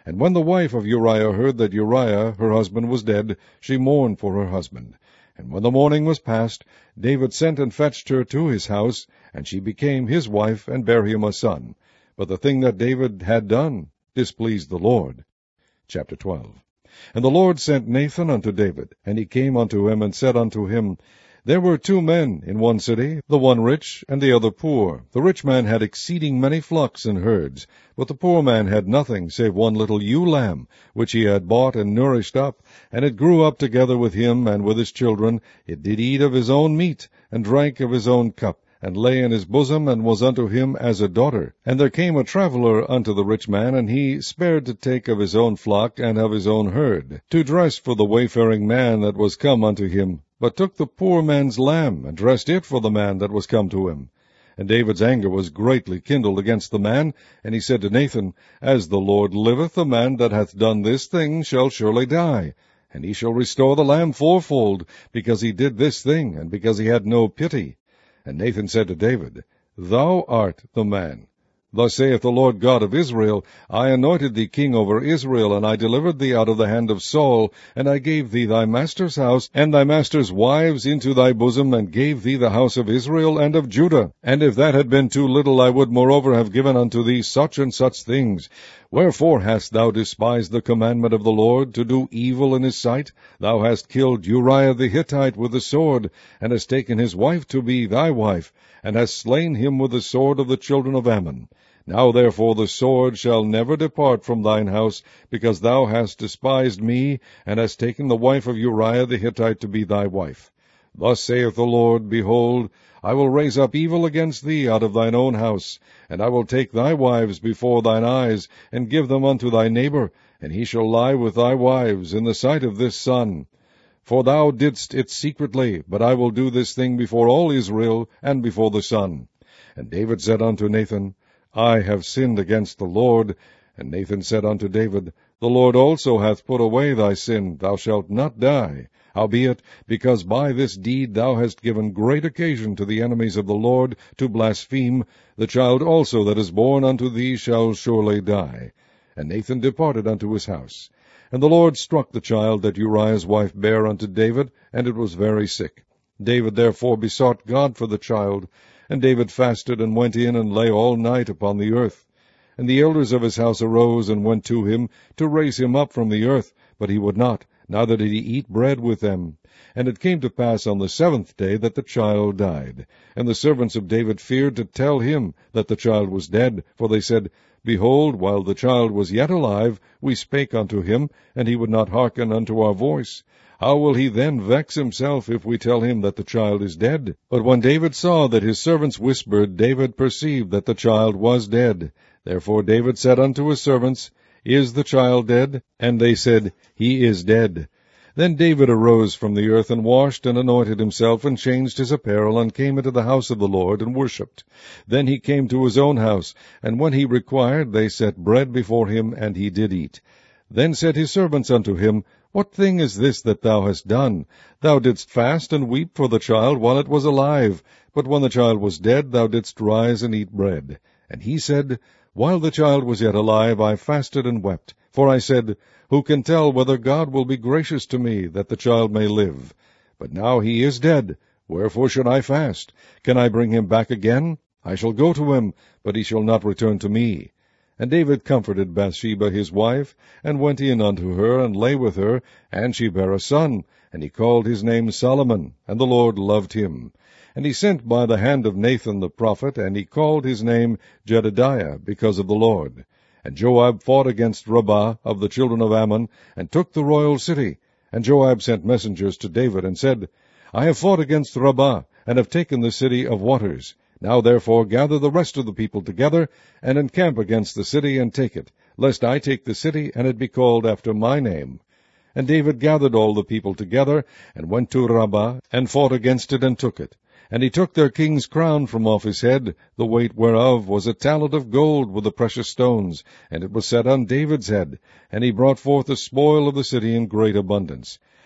And when the wife of Uriah heard that Uriah her husband was dead, she mourned for her husband. And when the mourning was past, David sent and fetched her to his house, and she became his wife, and bare him a son. But the thing that David had done displeased the Lord. Chapter 12. And the Lord sent Nathan unto David, and he came unto him, and said unto him, There were 2 men in one city, the one rich, and the other poor. The rich man had exceeding many flocks and herds, but the poor man had nothing, save one little ewe lamb, which he had bought and nourished up, and it grew up together with him and with his children. It did eat of his own meat, and drank of his own cup, and lay in his bosom, and was unto him as a daughter. And there came a traveller unto the rich man, and he spared to take of his own flock and of his own herd, to dress for the wayfaring man that was come unto him, but took the poor man's lamb, and dressed it for the man that was come to him. And David's anger was greatly kindled against the man, and he said to Nathan, As the Lord liveth, the man that hath done this thing shall surely die, and he shall restore the lamb fourfold, because he did this thing, and because he had no pity. And Nathan said to David, Thou art the man. Thus saith the Lord God of Israel, I anointed thee king over Israel, and I delivered thee out of the hand of Saul, and I gave thee thy master's house, and thy master's wives into thy bosom, and gave thee the house of Israel and of Judah. And if that had been too little, I would moreover have given unto thee such and such things. Wherefore hast thou despised the commandment of the Lord, to do evil in his sight? Thou hast killed Uriah the Hittite with the sword, and hast taken his wife to be thy wife, and hast slain him with the sword of the children of Ammon. Now therefore the sword shall never depart from thine house, because thou hast despised me, and hast taken the wife of Uriah the Hittite to be thy wife. Thus saith the Lord, Behold, I will raise up evil against thee out of thine own house, and I will take thy wives before thine eyes, and give them unto thy neighbor, and he shall lie with thy wives in the sight of this sun. For thou didst it secretly, but I will do this thing before all Israel, and before the sun. And David said unto Nathan, I have sinned against the Lord. And Nathan said unto David, The Lord also hath put away thy sin, thou shalt not die. Howbeit, because by this deed thou hast given great occasion to the enemies of the Lord to blaspheme, the child also that is born unto thee shall surely die. And Nathan departed unto his house. And the Lord struck the child that Uriah's wife bare unto David, and it was very sick. David therefore besought God for the child, and David fasted, and went in, and lay all night upon the earth. And the elders of his house arose, and went to him, to raise him up from the earth, but he would not, neither did he eat bread with them. And it came to pass on the 7th day that the child died. And the servants of David feared to tell him that the child was dead, for they said, Behold, while the child was yet alive, we spake unto him, and he would not hearken unto our voice. How will he then vex himself if we tell him that the child is dead? But when David saw that his servants whispered, David perceived that the child was dead. Therefore David said unto his servants, Is the child dead? And they said, He is dead. Then David arose from the earth, and washed, and anointed himself, and changed his apparel, and came into the house of the Lord, and worshipped. Then he came to his own house, and when he required, they set bread before him, and he did eat. Then said his servants unto him, What thing is this that thou hast done? Thou didst fast and weep for the child while it was alive, but when the child was dead, thou didst rise and eat bread. And he said, While the child was yet alive, I fasted and wept. For I said, Who can tell whether God will be gracious to me, that the child may live? But now he is dead. Wherefore should I fast? Can I bring him back again? I shall go to him, but he shall not return to me. And David comforted Bathsheba his wife, and went in unto her, and lay with her, and she bare a son, and he called his name Solomon, and the Lord loved him. And he sent by the hand of Nathan the prophet, and he called his name Jedediah, because of the Lord. And Joab fought against Rabbah of the children of Ammon, and took the royal city. And Joab sent messengers to David, and said, I have fought against Rabbah, and have taken the city of waters. Now therefore gather the rest of the people together, and encamp against the city, and take it, lest I take the city, and it be called after my name. And David gathered all the people together, and went to Rabbah, and fought against it, and took it. And he took their king's crown from off his head, the weight whereof was a talent of gold with the precious stones, and it was set on David's head. And he brought forth the spoil of the city in great abundance.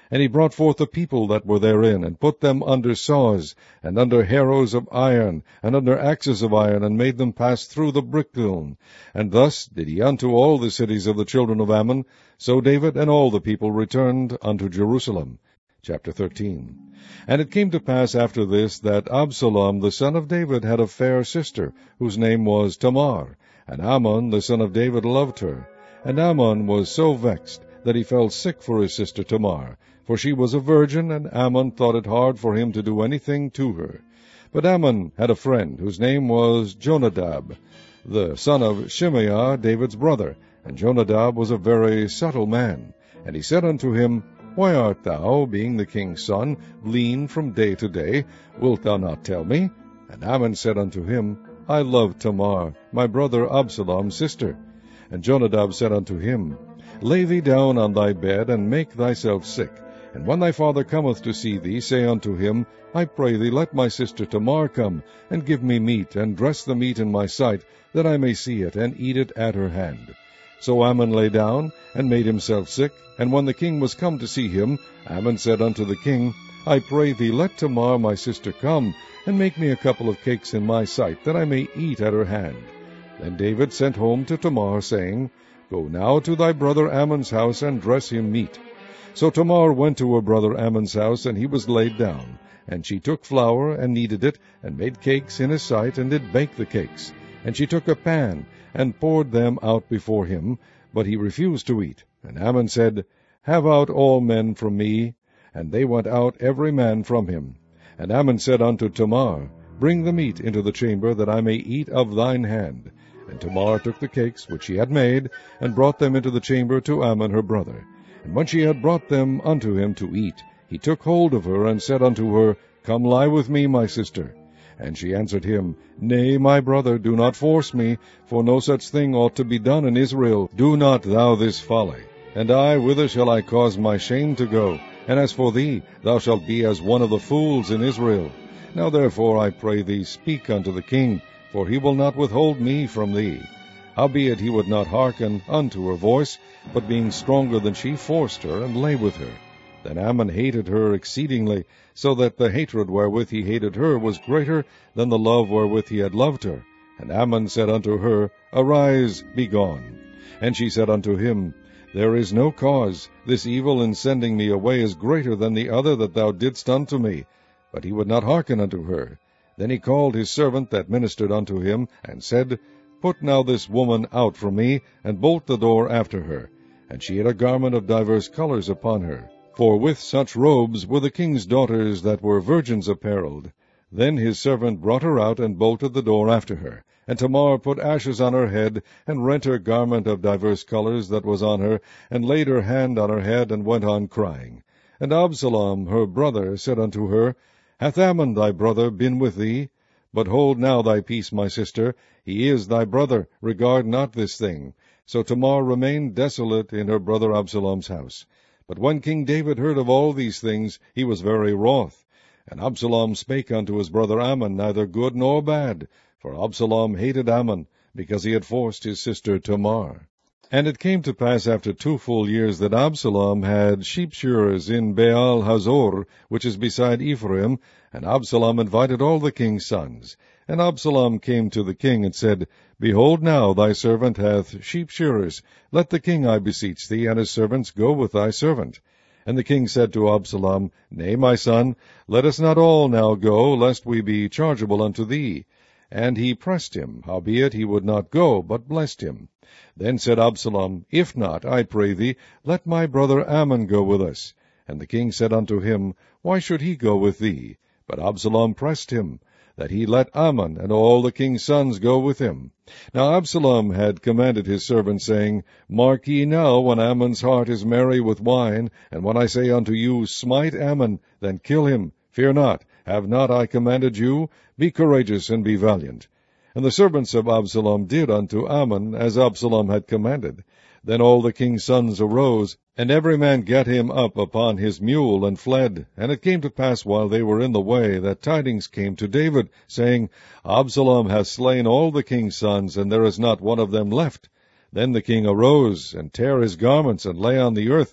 And he brought forth the people that were therein, and put them under saws, and under harrows of iron, and under axes of iron, and made them pass through the brick-kiln. And thus did he unto all the cities of the children of Ammon. So David and all the people returned unto Jerusalem. Chapter 13. And it came to pass after this, that Absalom the son of David had a fair sister, whose name was Tamar. And Amnon the son of David loved her. And Amnon was so vexed, that he fell sick for his sister Tamar, for she was a virgin, and Ammon thought it hard for him to do anything to her. But Ammon had a friend, whose name was Jonadab, the son of Shimeah, David's brother. And Jonadab was a very subtle man. And he said unto him, Why art thou, being the king's son, lean from day to day? Wilt thou not tell me? And Ammon said unto him, I love Tamar, my brother Absalom's sister. And Jonadab said unto him, Lay thee down on thy bed, and make thyself sick. And when thy father cometh to see thee, say unto him, I pray thee, let my sister Tamar come, and give me meat, and dress the meat in my sight, that I may see it, and eat it at her hand. So Ammon lay down, and made himself sick. And when the king was come to see him, Ammon said unto the king, I pray thee, let Tamar my sister come, and make me a couple of cakes in my sight, that I may eat at her hand. Then David sent home to Tamar, saying, Go now to thy brother Ammon's house, and dress him meat. So Tamar went to her brother Ammon's house, and he was laid down. And she took flour, and kneaded it, and made cakes in his sight, and did bake the cakes. And she took a pan, and poured them out before him, but he refused to eat. And Ammon said, Have out all men from me. And they went out every man from him. And Ammon said unto Tamar, Bring the meat into the chamber, that I may eat of thine hand. And Tamar took the cakes which she had made, and brought them into the chamber to Ammon her brother. And when she had brought them unto him to eat, he took hold of her, and said unto her, Come lie with me, my sister. And she answered him, Nay, my brother, do not force me, for no such thing ought to be done in Israel. Do not thou this folly. And I, whither shall I cause my shame to go? And as for thee, thou shalt be as one of the fools in Israel. Now therefore, I pray thee, speak unto the king, for he will not withhold me from thee. Howbeit he would not hearken unto her voice, but being stronger than she, forced her, and lay with her. Then Ammon hated her exceedingly, so that the hatred wherewith he hated her was greater than the love wherewith he had loved her. And Ammon said unto her, Arise, be gone. And she said unto him, There is no cause. This evil in sending me away is greater than the other that thou didst unto me. But he would not hearken unto her. Then he called his servant that ministered unto him, and said, Put now this woman out from me, and bolt the door after her. And she had a garment of divers colors upon her. For with such robes were the king's daughters that were virgins apparelled. Then his servant brought her out, and bolted the door after her. And Tamar put ashes on her head, and rent her garment of divers colors that was on her, and laid her hand on her head, and went on crying. And Absalom her brother said unto her, Hath Ammon thy brother been with thee? But hold now thy peace, my sister. He is thy brother. Regard not this thing. So Tamar remained desolate in her brother Absalom's house. But when King David heard of all these things, he was very wroth. And Absalom spake unto his brother Ammon neither good nor bad, for Absalom hated Ammon, because he had forced his sister Tamar. And it came to pass after 2 full years that Absalom had sheep-shearers in Baal Hazor, which is beside Ephraim, and Absalom invited all the king's sons. And Absalom came to the king, and said, Behold now, thy servant hath sheep-shearers. Let the king, I beseech thee, and his servants go with thy servant. And the king said to Absalom, Nay, my son, let us not all now go, lest we be chargeable unto thee. And he pressed him, howbeit he would not go, but blessed him. Then said Absalom, If not, I pray thee, let my brother Ammon go with us. And the king said unto him, Why should he go with thee? But Absalom pressed him, that he let Ammon and all the king's sons go with him. Now Absalom had commanded his servants, saying, Mark ye now, when Ammon's heart is merry with wine, and when I say unto you, Smite Ammon, then kill him. Fear not, have not I commanded you? Be courageous and be valiant. And the servants of Absalom did unto Ammon as Absalom had commanded. Then all the king's sons arose, and every man gat him up upon his mule, and fled. And it came to pass, while they were in the way, that tidings came to David, saying, Absalom hath slain all the king's sons, and there is not one of them left. Then the king arose, and tare his garments, and lay on the earth.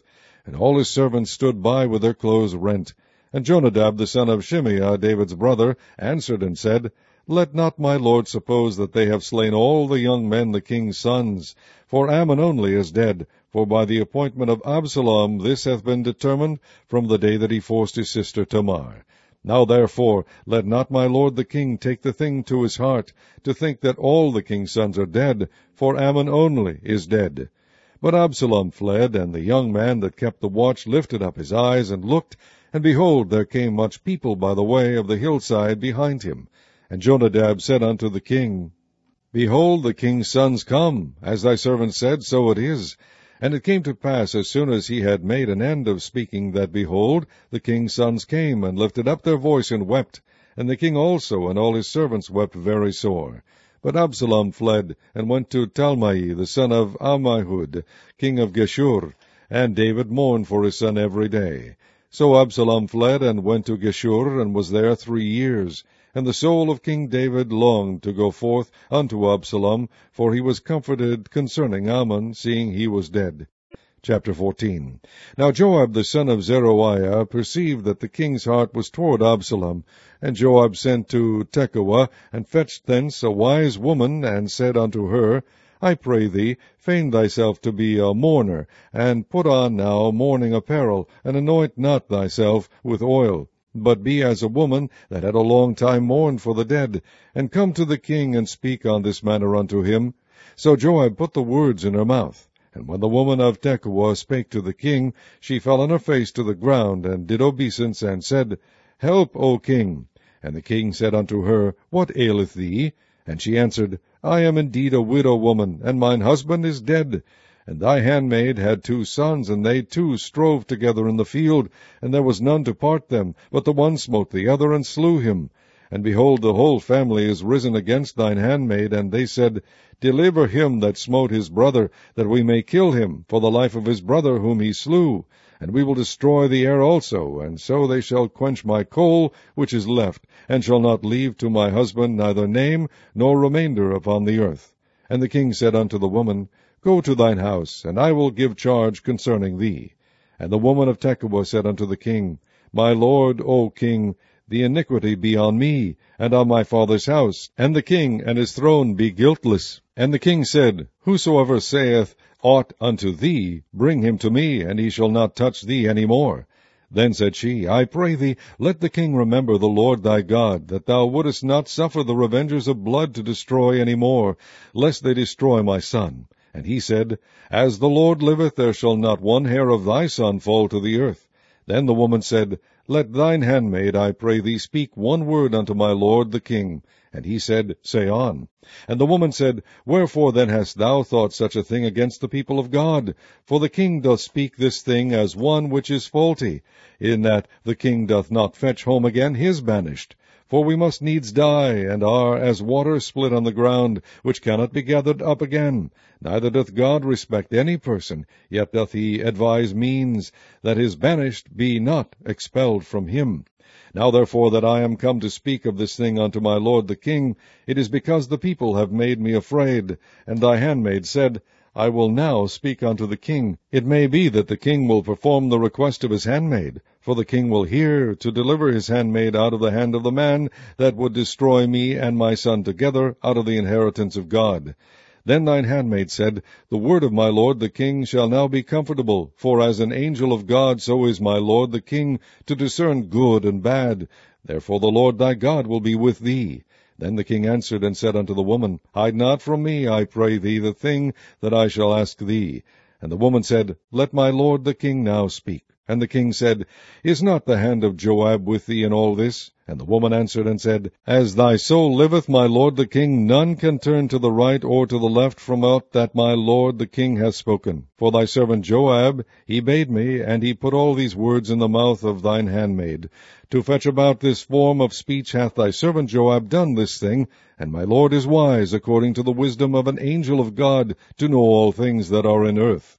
and all his servants stood by with their clothes rent. And Jonadab the son of Shimeah, David's brother, answered and said, Let not my lord suppose that they have slain all the young men the king's sons, for Ammon only is dead, for by the appointment of Absalom this hath been determined from the day that he forced his sister Tamar. Now therefore let not my lord the king take the thing to his heart, to think that all the king's sons are dead, for Ammon only is dead. But Absalom fled, and the young man that kept the watch lifted up his eyes, and looked, and behold, there came much people by the way of the hillside behind him. And Jonadab said unto the king, Behold, the king's sons come, as thy servant said, so it is. And it came to pass, as soon as he had made an end of speaking, that, behold, the king's sons came, and lifted up their voice, and wept. And the king also and all his servants wept very sore. But Absalom fled, and went to Talmai, the son of Ammihud, king of Geshur, and David mourned for his son every day. So Absalom fled, and went to Geshur, and was there 3 years. And the soul of King David longed to go forth unto Absalom, for he was comforted concerning Ammon, seeing he was dead. Chapter 14. Now Joab the son of Zeruiah perceived that the king's heart was toward Absalom, and Joab sent to Tekoa, and fetched thence a wise woman, and said unto her, I pray thee, feign thyself to be a mourner, and put on now mourning apparel, and anoint not thyself with oil, but be as a woman that had a long time mourned for the dead, and come to the king, and speak on this manner unto him. So Joab put the words in her mouth. And when the woman of Tekoa spake to the king, she fell on her face to the ground, and did obeisance, and said, Help, O king. And the king said unto her, What aileth thee? And she answered, I am indeed a widow woman, and mine husband is dead. And thy handmaid had 2 sons, and they 2 strove together in the field, and there was none to part them, but the one smote the other, and slew him. And behold, the whole family is risen against thine handmaid, and they said, Deliver him that smote his brother, that we may kill him, for the life of his brother whom he slew. And we will destroy the heir also, and so they shall quench my coal which is left, and shall not leave to my husband neither name nor remainder upon the earth. And the king said unto the woman, Go to thine house, and I will give charge concerning thee. And the woman of Tekoa said unto the king, My lord, O king, the iniquity be on me, and on my father's house, and the king and his throne be guiltless. And the king said, Whosoever saith aught unto thee, bring him to me, and he shall not touch thee any more. Then said she, I pray thee, let the king remember the Lord thy God, that thou wouldest not suffer the revengers of blood to destroy any more, lest they destroy my son. And he said, As the Lord liveth, there shall not one hair of thy son fall to the earth. Then the woman said, Let thine handmaid, I pray thee, speak one word unto my lord the king. And he said, Say on. And the woman said, Wherefore then hast thou thought such a thing against the people of God? For the king doth speak this thing as one which is faulty, in that the king doth not fetch home again his banished. For we must needs die, and are as water split on the ground, which cannot be gathered up again. Neither doth God respect any person, yet doth he advise means, that his banished be not expelled from him. Now therefore that I am come to speak of this thing unto my lord the king, it is because the people have made me afraid. And thy handmaid said, I will now speak unto the king. It may be that the king will perform the request of his handmaid, for the king will hear to deliver his handmaid out of the hand of the man that would destroy me and my son together out of the inheritance of God. Then thine handmaid said, The word of my lord the king shall now be comfortable, for as an angel of God so is my lord the king to discern good and bad. Therefore the Lord thy God will be with thee. Then the king answered and said unto the woman, Hide not from me, I pray thee, the thing that I shall ask thee. And the woman said, Let my lord the king now speak. And the king said, Is not the hand of Joab with thee in all this? And the woman answered and said, As thy soul liveth, my lord the king, none can turn to the right or to the left from aught that my lord the king hath spoken. For thy servant Joab, he bade me, and he put all these words in the mouth of thine handmaid. To fetch about this form of speech hath thy servant Joab done this thing, and my lord is wise, according to the wisdom of an angel of God, to know all things that are in earth.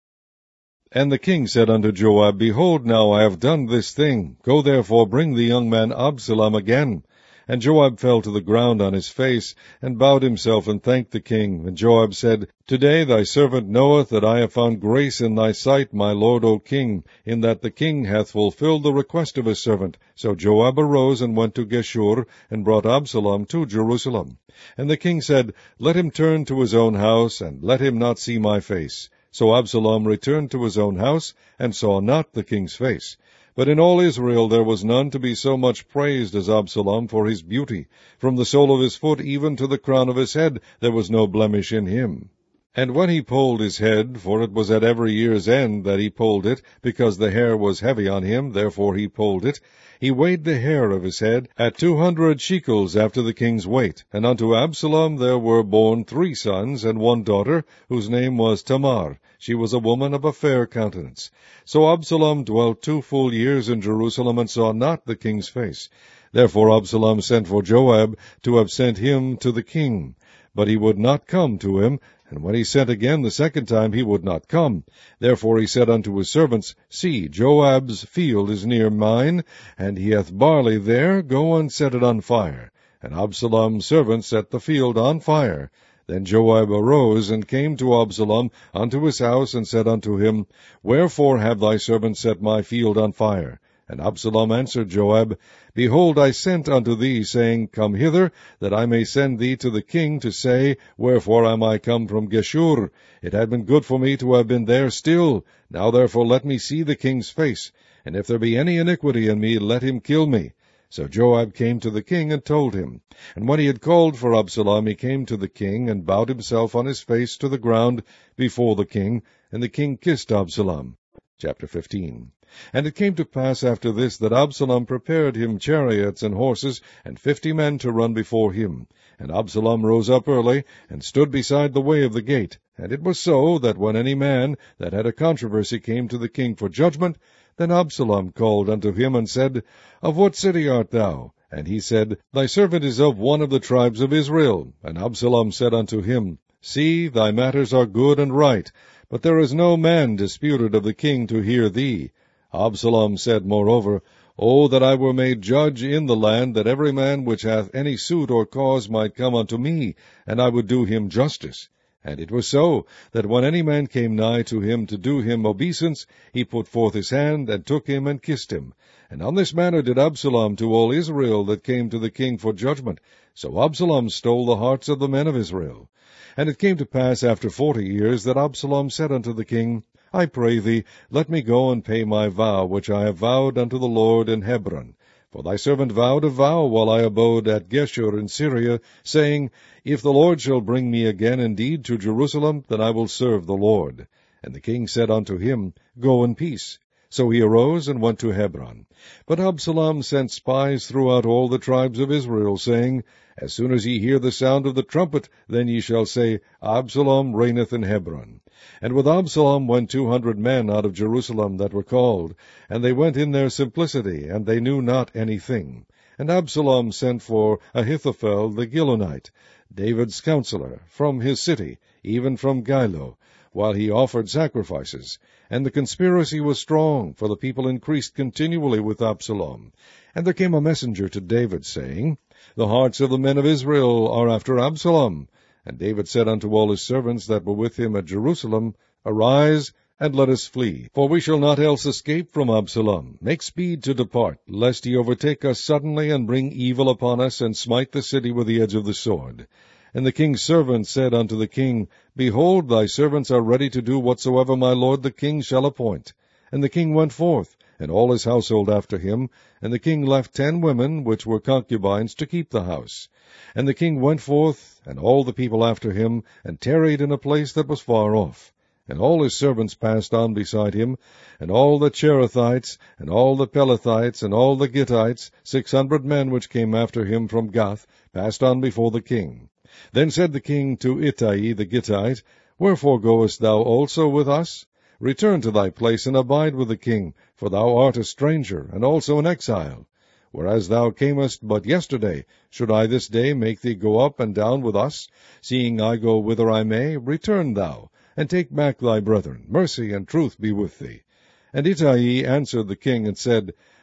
And the king said unto Joab, Behold, now I have done this thing. Go therefore, bring the young man Absalom again. And Joab fell to the ground on his face, and bowed himself, and thanked the king. And Joab said, Today thy servant knoweth that I have found grace in thy sight, my lord, O king, in that the king hath fulfilled the request of his servant. So Joab arose and went to Geshur, and brought Absalom to Jerusalem. And the king said, Let him turn to his own house, and let him not see my face. So Absalom returned to his own house, and saw not the king's face. But in all Israel there was none to be so much praised as Absalom for his beauty. From the sole of his foot even to the crown of his head there was no blemish in him. And when he polled his head, for it was at every year's end that he polled it, because the hair was heavy on him, therefore he polled it, he weighed the hair of his head at 200 shekels after the king's weight. And unto Absalom there were born 3 sons and 1 daughter, whose name was Tamar. She was a woman of a fair countenance. So Absalom dwelt 2 full years in Jerusalem, and saw not the king's face. Therefore Absalom sent for Joab to have sent him to the king. But he would not come to him, and when he sent again the second time, he would not come. Therefore he said unto his servants, See, Joab's field is near mine, and he hath barley there, go and set it on fire. And Absalom's servants set the field on fire. Then Joab arose, and came to Absalom unto his house, and said unto him, Wherefore have thy servants set my field on fire? And Absalom answered Joab, Behold, I sent unto thee, saying, Come hither, that I may send thee to the king, to say, Wherefore am I come from Geshur? It had been good for me to have been there still. Now therefore let me see the king's face, and if there be any iniquity in me, let him kill me. So Joab came to the king, and told him. And when he had called for Absalom, he came to the king, and bowed himself on his face to the ground before the king, and the king kissed Absalom. Chapter 15. And it came to pass after this, that Absalom prepared him chariots and horses, and 50 men to run before him. And Absalom rose up early, and stood beside the way of the gate. And it was so, that when any man that had a controversy came to the king for judgment, then Absalom called unto him, and said, Of what city art thou? And he said, Thy servant is of one of the tribes of Israel. And Absalom said unto him, See, thy matters are good and right, but there is no man disputed of the king to hear thee. Absalom said moreover, O that I were made judge in the land, that every man which hath any suit or cause might come unto me, and I would do him justice. And it was so, that when any man came nigh to him to do him obeisance, he put forth his hand, and took him, and kissed him. And on this manner did Absalom to all Israel that came to the king for judgment. So Absalom stole the hearts of the men of Israel. And it came to pass after 40 years, that Absalom said unto the king, I pray thee, let me go and pay my vow, which I have vowed unto the Lord in Hebron. For thy servant vowed a vow while I abode at Geshur in Syria, saying, If the Lord shall bring me again indeed to Jerusalem, then I will serve the Lord. And the king said unto him, Go in peace. So he arose and went to Hebron. But Absalom sent spies throughout all the tribes of Israel, saying, As soon as ye hear the sound of the trumpet, then ye shall say, Absalom reigneth in Hebron. And with Absalom went 200 men out of Jerusalem that were called, and they went in their simplicity, and they knew not anything. And Absalom sent for Ahithophel the Gilonite, David's counselor, from his city, even from Gilo, while he offered sacrifices. And the conspiracy was strong, for the people increased continually with Absalom. And there came a messenger to David, saying, The hearts of the men of Israel are after Absalom. And David said unto all his servants that were with him at Jerusalem, Arise, and let us flee, for we shall not else escape from Absalom. Make speed to depart, lest he overtake us suddenly, and bring evil upon us, and smite the city with the edge of the sword. And the king's servants said unto the king, Behold, thy servants are ready to do whatsoever my lord the king shall appoint. And the king went forth, and all his household after him, and the king left 10 women, which were concubines, to keep the house. And the king went forth, and all the people after him, and tarried in a place that was far off. And all his servants passed on beside him, and all the Cherethites, and all the Pelethites, and all the Gittites, 600 men which came after him from Gath, passed on before the king. Then said the king to Ittai the Gittite, Wherefore goest thou also with us? Return to thy place, and abide with the king, for thou art a stranger, and also an exile. Whereas thou camest but yesterday, should I this day make thee go up and down with us? Seeing I go whither I may, return thou, and take back thy brethren. Mercy and truth be with thee. And Ittai answered the king, and said,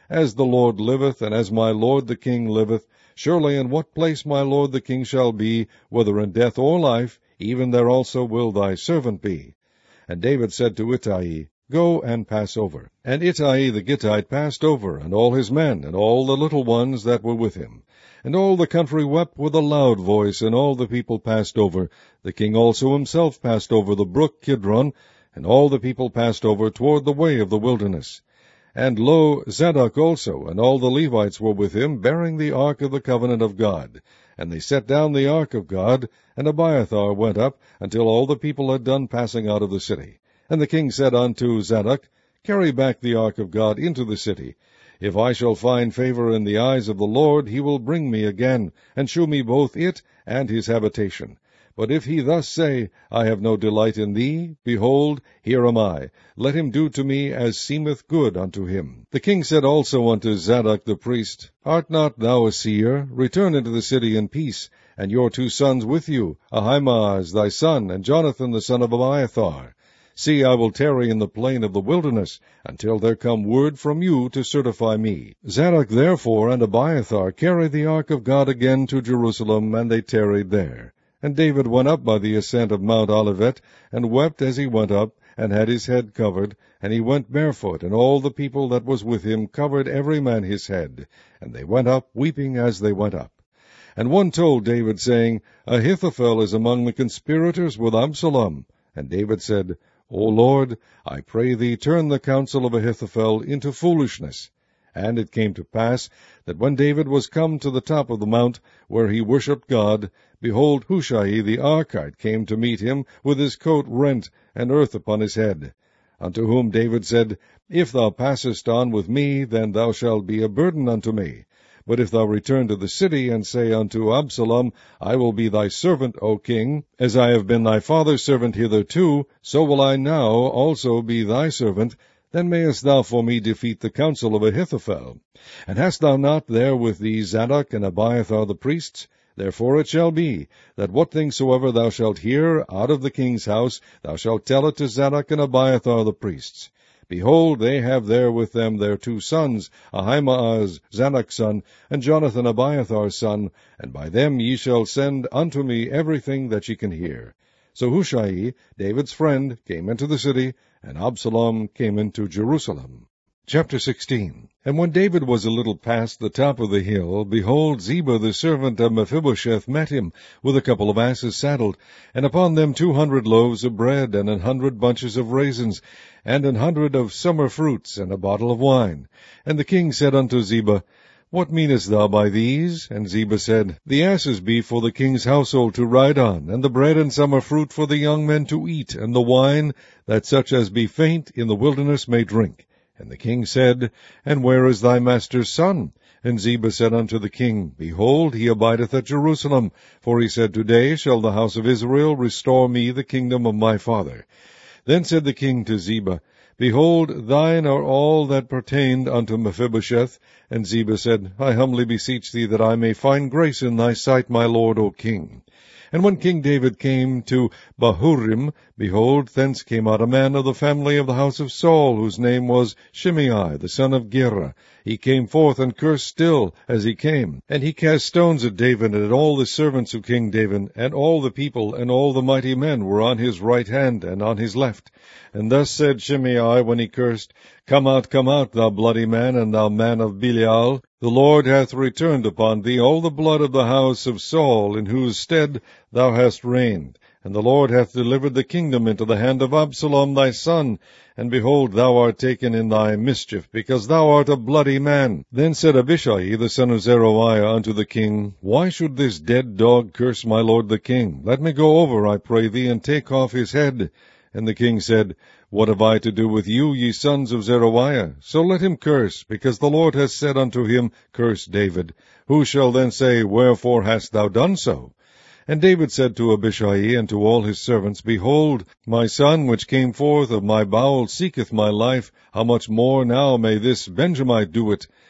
As the Lord liveth, and as my lord the king liveth, surely in what place my lord the king shall be, whether in death or life, even there also will thy servant be. And David said to Ittai, Go and pass over. And Ittai the Gittite passed over, and all his men, and all the little ones that were with him. And all the country wept with a loud voice, and all the people passed over. The king also himself passed over the brook Kidron, and all the people passed over toward the way of the wilderness. And lo, Zadok also, and all the Levites were with him, bearing the ark of the covenant of God. And they set down the ark of God, and Abiathar went up, until all the people had done passing out of the city. And the king said unto Zadok, Carry back the ark of God into the city. If I shall find favor in the eyes of the Lord, he will bring me again, and shew me both it and his habitation. But if he thus say, I have no delight in thee, behold, here am I. Let him do to me as seemeth good unto him. The king said also unto Zadok the priest, Art not thou a seer? Return into the city in peace, and your 2 sons with you, Ahimaaz thy son, and Jonathan the son of Abiathar. See, I will tarry in the plain of the wilderness, until there come word from you to certify me. Zadok therefore and Abiathar carried the ark of God again to Jerusalem, and they tarried there. And David went up by the ascent of Mount Olivet, and wept as he went up, and had his head covered, and he went barefoot, and all the people that was with him covered every man his head. And they went up, weeping as they went up. And one told David, saying, Ahithophel is among the conspirators with Absalom. And David said, O Lord, I pray thee, turn the counsel of Ahithophel into foolishness. And it came to pass that when David was come to the top of the mount, where he worshipped God, behold, Hushai the Archite came to meet him, with his coat rent, and earth upon his head. Unto whom David said, If thou passest on with me, then thou shalt be a burden unto me. But if thou return to the city, and say unto Absalom, I will be thy servant, O king, as I have been thy father's servant hitherto, so will I now also be thy servant, then mayest thou for me defeat the counsel of Ahithophel. And hast thou not there with thee Zadok and Abiathar the priests? Therefore it shall be, that what thing soever thou shalt hear out of the king's house, thou shalt tell it to Zadok and Abiathar the priests. Behold, they have there with them their 2 sons, Ahimaaz Zadok's son, and Jonathan Abiathar's son, and by them ye shall send unto me everything that ye can hear. So Hushai, David's friend, came into the city, and Absalom came into Jerusalem. Chapter 16. And when David was a little past the top of the hill, behold, Ziba the servant of Mephibosheth met him, with a couple of asses saddled, and upon them 200 loaves of bread, and 100 bunches of raisins, and 100 of summer fruits, and a bottle of wine. And the king said unto Ziba, What meanest thou by these? And Ziba said, The asses be for the king's household to ride on, and the bread and summer fruit for the young men to eat, and the wine, that such as be faint in the wilderness may drink. And the king said, And where is thy master's son? And Ziba said unto the king, Behold, he abideth at Jerusalem. For he said, Today shall the house of Israel restore me the kingdom of my father. Then said the king to Ziba, Behold, thine are all that pertained unto Mephibosheth. And Ziba said, I humbly beseech thee that I may find grace in thy sight, my lord, O king. And when King David came to Bahurim, behold, thence came out a man of the family of the house of Saul, whose name was Shimei, the son of Gera. He came forth and cursed still as he came. And he cast stones at David and at all the servants of King David, and all the people and all the mighty men were on his right hand and on his left. And thus said Shimei when he cursed, Come out, thou bloody man, and thou man of Belial. The Lord hath returned upon thee all the blood of the house of Saul, in whose stead thou hast reigned. And the Lord hath delivered the kingdom into the hand of Absalom thy son. And behold, thou art taken in thy mischief, because thou art a bloody man. Then said Abishai the son of Zeruiah unto the king, Why should this dead dog curse my lord the king? Let me go over, I pray thee, and take off his head. And the king said, What have I to do with you, ye sons of Zeruiah? So let him curse, because the Lord has said unto him, Curse David. Who shall then say, Wherefore hast thou done so? And David said to Abishai and to all his servants, Behold, my son which came forth of my bowels seeketh my life. How much more now may this Benjamite do it?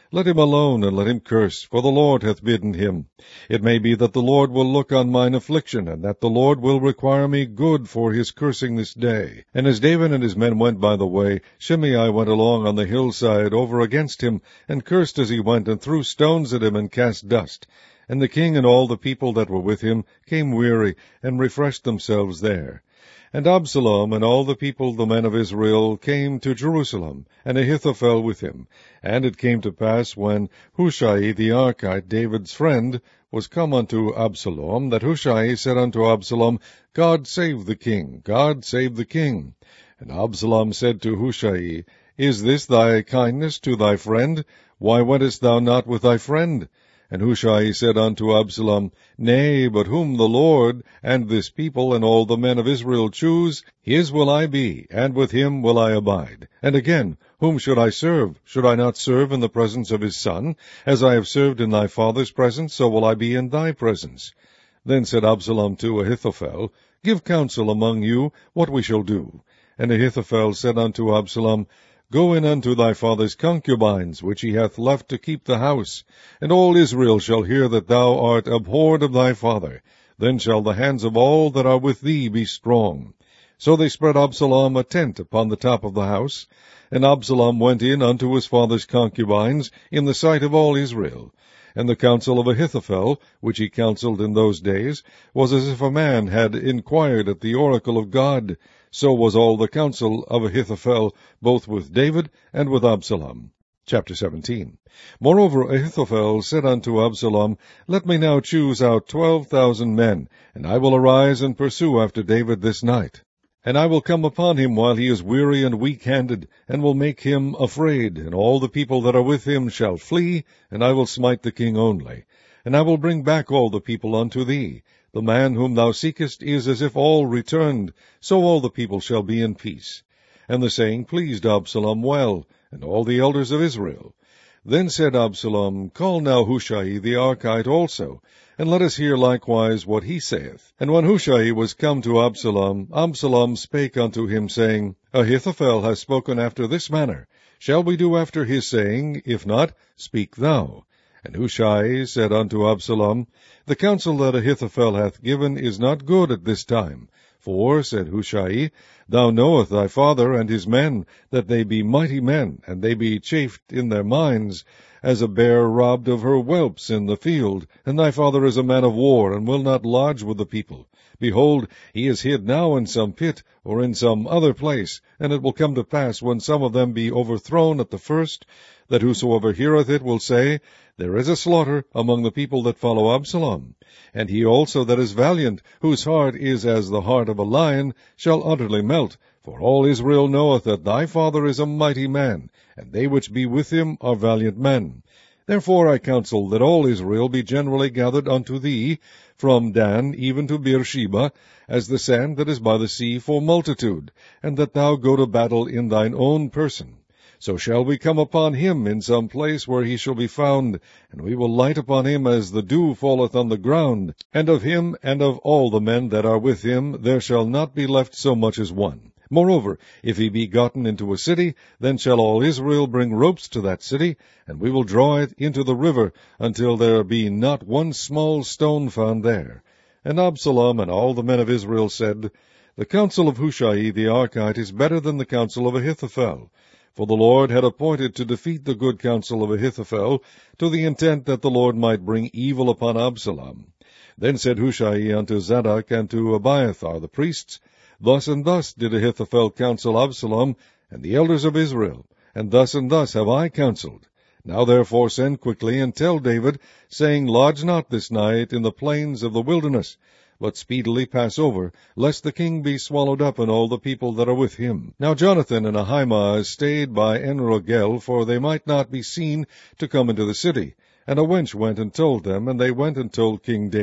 Let him alone, and let him curse, for the Lord hath bidden him. It may be that the Lord will look on mine affliction, and that the Lord will require me good for his cursing this day. And as David and his men went by the way, Shimei went along on the hillside over against him, and cursed as he went, and threw stones at him, and cast dust. And the king and all the people that were with him came weary, and refreshed themselves there. And Absalom and all the people, the men of Israel, came to Jerusalem, and Ahithophel with him. And it came to pass, when Hushai the Archite, David's friend, was come unto Absalom, that Hushai said unto Absalom, God save the king, God save the king. And Absalom said to Hushai, Is this thy kindness to thy friend? Why wentest thou not with thy friend? And Hushai said unto Absalom, Nay, but whom the Lord, and this people, and all the men of Israel choose, his will I be, and with him will I abide. And again, whom should I serve? Should I not serve in the presence of his son? As I have served in thy father's presence, so will I be in thy presence. Then said Absalom to Ahithophel, Give counsel among you what we shall do. And Ahithophel said unto Absalom, Go in unto thy father's concubines, which he hath left to keep the house, and all Israel shall hear that thou art abhorred of thy father. Then shall the hands of all that are with thee be strong. So they spread Absalom a tent upon the top of the house, and Absalom went in unto his father's concubines in the sight of all Israel. And the counsel of Ahithophel, which he counselled in those days, was as if a man had inquired at the oracle of God. So was all the counsel of Ahithophel, both with David and with Absalom. Chapter 17. Moreover, Ahithophel said unto Absalom, Let me now choose out 12,000 men, and I will arise and pursue after David this night. And I will come upon him while he is weary and weak-handed, and will make him afraid, and all the people that are with him shall flee, and I will smite the king only. And I will bring back all the people unto thee. The man whom thou seekest is as if all returned, so all the people shall be in peace. And the saying pleased Absalom well, and all the elders of Israel. Then said Absalom, Call now Hushai the Archite also, and let us hear likewise what he saith. And when Hushai was come to Absalom, Absalom spake unto him, saying, Ahithophel hath spoken after this manner. Shall we do after his saying? If not, speak thou. And Hushai said unto Absalom, The counsel that Ahithophel hath given is not good at this time. For, said Hushai, Thou knowest thy father and his men, that they be mighty men, and they be chafed in their minds, as a bear robbed of her whelps in the field. And thy father is a man of war, and will not lodge with the people. Behold, he is hid now in some pit, or in some other place. And it will come to pass, when some of them be overthrown at the first, that whosoever heareth it will say, There is a slaughter among the people that follow Absalom. And he also that is valiant, whose heart is as the heart of a lion, shall utterly melt. For all Israel knoweth that thy father is a mighty man, and they which be with him are valiant men. Therefore I counsel that all Israel be generally gathered unto thee, from Dan even to Beersheba, as the sand that is by the sea for multitude, and that thou go to battle in thine own person. So shall we come upon him in some place where he shall be found, and we will light upon him as the dew falleth on the ground, and of him and of all the men that are with him there shall not be left so much as one. Moreover, if he be gotten into a city, then shall all Israel bring ropes to that city, and we will draw it into the river, until there be not one small stone found there. And Absalom and all the men of Israel said, The counsel of Hushai the Archite is better than the counsel of Ahithophel. For the Lord had appointed to defeat the good counsel of Ahithophel, to the intent that the Lord might bring evil upon Absalom. Then said Hushai unto Zadok and to Abiathar the priests, Thus and thus did Ahithophel counsel Absalom, and the elders of Israel, and thus have I counselled. Now therefore send quickly, and tell David, saying, Lodge not this night in the plains of the wilderness, but speedily pass over, lest the king be swallowed up, and all the people that are with him. Now Jonathan and Ahimaaz stayed by En-Rogel, for they might not be seen to come into the city. And a wench went and told them, and they went and told King David.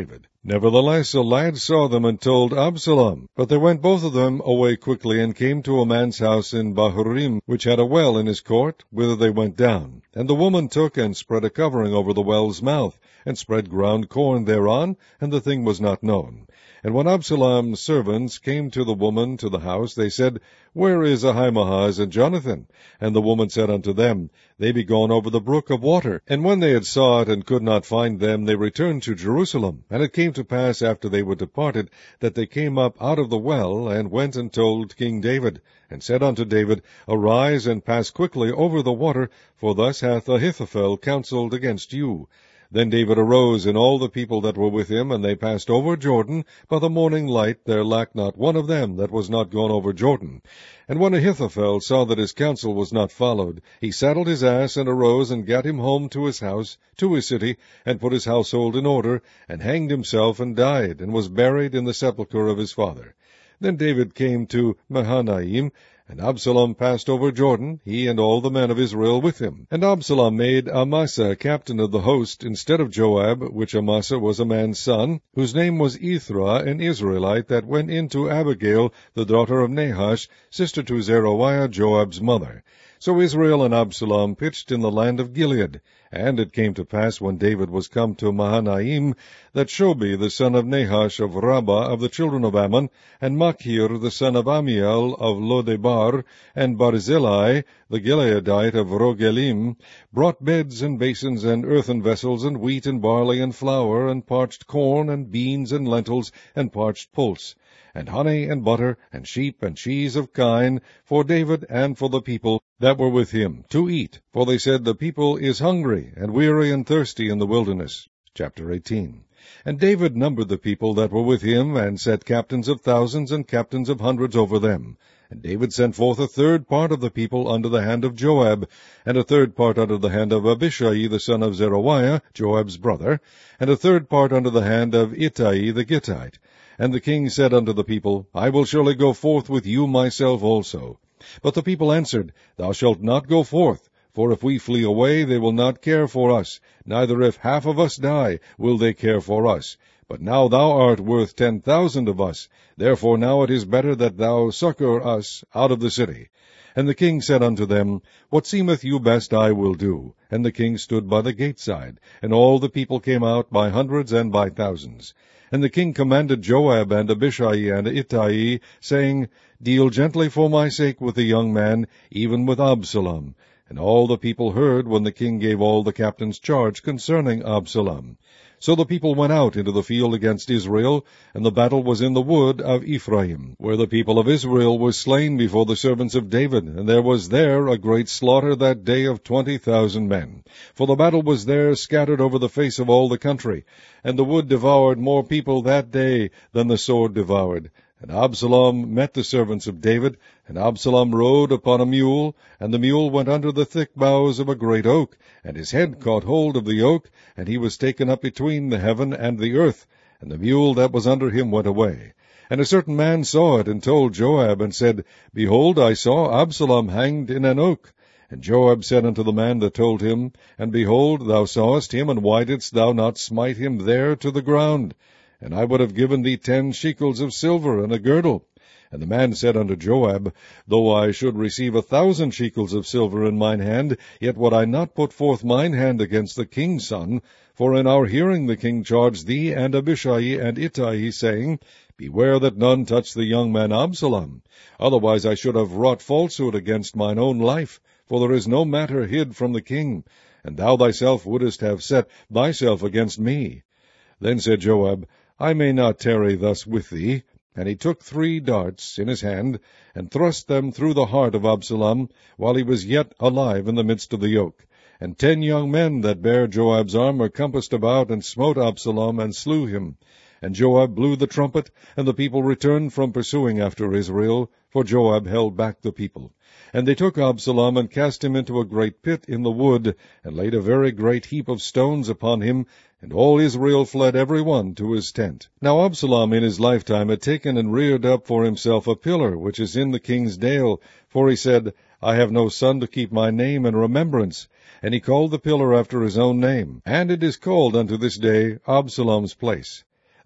Nevertheless, a lad saw them and told Absalom. But they went both of them away quickly, and came to a man's house in Bahurim, which had a well in his court, whither they went down. And the woman took and spread a covering over the well's mouth, and spread ground corn thereon, and the thing was not known. And when Absalom's servants came to the woman to the house, they said, Where is Ahimaaz and Jonathan? And the woman said unto them, They be gone over the brook of water. And when they had sought and could not find them, they returned to Jerusalem. And it came to pass, after they were departed, that they came up out of the well, and went and told King David, and said unto David, Arise and pass quickly over the water, for thus hath Ahithophel counselled against you. Then David arose, and all the people that were with him, and they passed over Jordan. By the morning light there lacked not one of them that was not gone over Jordan. And when Ahithophel saw that his counsel was not followed, he saddled his ass, and arose, and gat him home to his house, to his city, and put his household in order, and hanged himself, and died, and was buried in the sepulchre of his father. Then David came to Mahanaim, and Absalom passed over Jordan, he and all the men of Israel with him. And Absalom made Amasa captain of the host, instead of Joab, which Amasa was a man's son, whose name was Ithra, an Israelite, that went in to Abigail, the daughter of Nahash, sister to Zeruiah, Joab's mother. So Israel and Absalom pitched in the land of Gilead. And it came to pass, when David was come to Mahanaim, that Shobi the son of Nahash of Rabbah of the children of Ammon, and Machir the son of Amiel of Lodebar, and Barzillai the Gileadite of Rogelim, brought beds and basins and earthen vessels, and wheat and barley and flour, and parched corn, and beans and lentils, and parched pulse, and honey and butter, and sheep and cheese of kine, for David and for the people that were with him, to eat. For they said, The people is hungry, and weary and thirsty in the wilderness. Chapter 18. And David numbered the people that were with him, and set captains of thousands and captains of hundreds over them. And David sent forth a third part of the people under the hand of Joab, and a third part under the hand of Abishai the son of Zeruiah, Joab's brother, and a third part under the hand of Ittai the Gittite. And the king said unto the people, I will surely go forth with you myself also. But the people answered, Thou shalt not go forth, for if we flee away, they will not care for us, neither if half of us die, will they care for us. But now thou art worth 10,000 of us, therefore now it is better that thou succor us out of the city. And the king said unto them, What seemeth you best I will do. And the king stood by the gate side, and all the people came out by hundreds and by thousands. And the king commanded Joab and Abishai and Ittai, saying, Deal gently for my sake with the young man, even with Absalom. And all the people heard when the king gave all the captains charge concerning Absalom. So the people went out into the field against Israel, and the battle was in the wood of Ephraim, where the people of Israel were slain before the servants of David, and there was there a great slaughter that day of 20,000 men. For the battle was there scattered over the face of all the country, and the wood devoured more people that day than the sword devoured. And Absalom met the servants of David, and Absalom rode upon a mule, and the mule went under the thick boughs of a great oak, and his head caught hold of the oak, and he was taken up between the heaven and the earth, and the mule that was under him went away. And a certain man saw it, and told Joab, and said, Behold, I saw Absalom hanged in an oak. And Joab said unto the man that told him, And behold, thou sawest him, and why didst thou not smite him there to the ground? And I would have given thee 10 shekels of silver and a girdle. And the man said unto Joab, Though I should receive 1,000 shekels of silver in mine hand, yet would I not put forth mine hand against the king's son. For in our hearing the king charged thee and Abishai and Ittai, saying, Beware that none touch the young man Absalom. Otherwise I should have wrought falsehood against mine own life, for there is no matter hid from the king, and thou thyself wouldest have set thyself against me. Then said Joab, I may not tarry thus with thee. And he took 3 darts in his hand, and thrust them through the heart of Absalom, while he was yet alive in the midst of the yoke. And 10 young men that bare Joab's armor compassed about, and smote Absalom, and slew him. And Joab blew the trumpet, and the people returned from pursuing after Israel, for Joab held back the people. And they took Absalom, and cast him into a great pit in the wood, and laid a very great heap of stones upon him, and all Israel fled every one to his tent. Now Absalom in his lifetime had taken and reared up for himself a pillar, which is in the king's dale, for he said, I have no son to keep my name in remembrance. And he called the pillar after his own name, and it is called unto this day Absalom's place.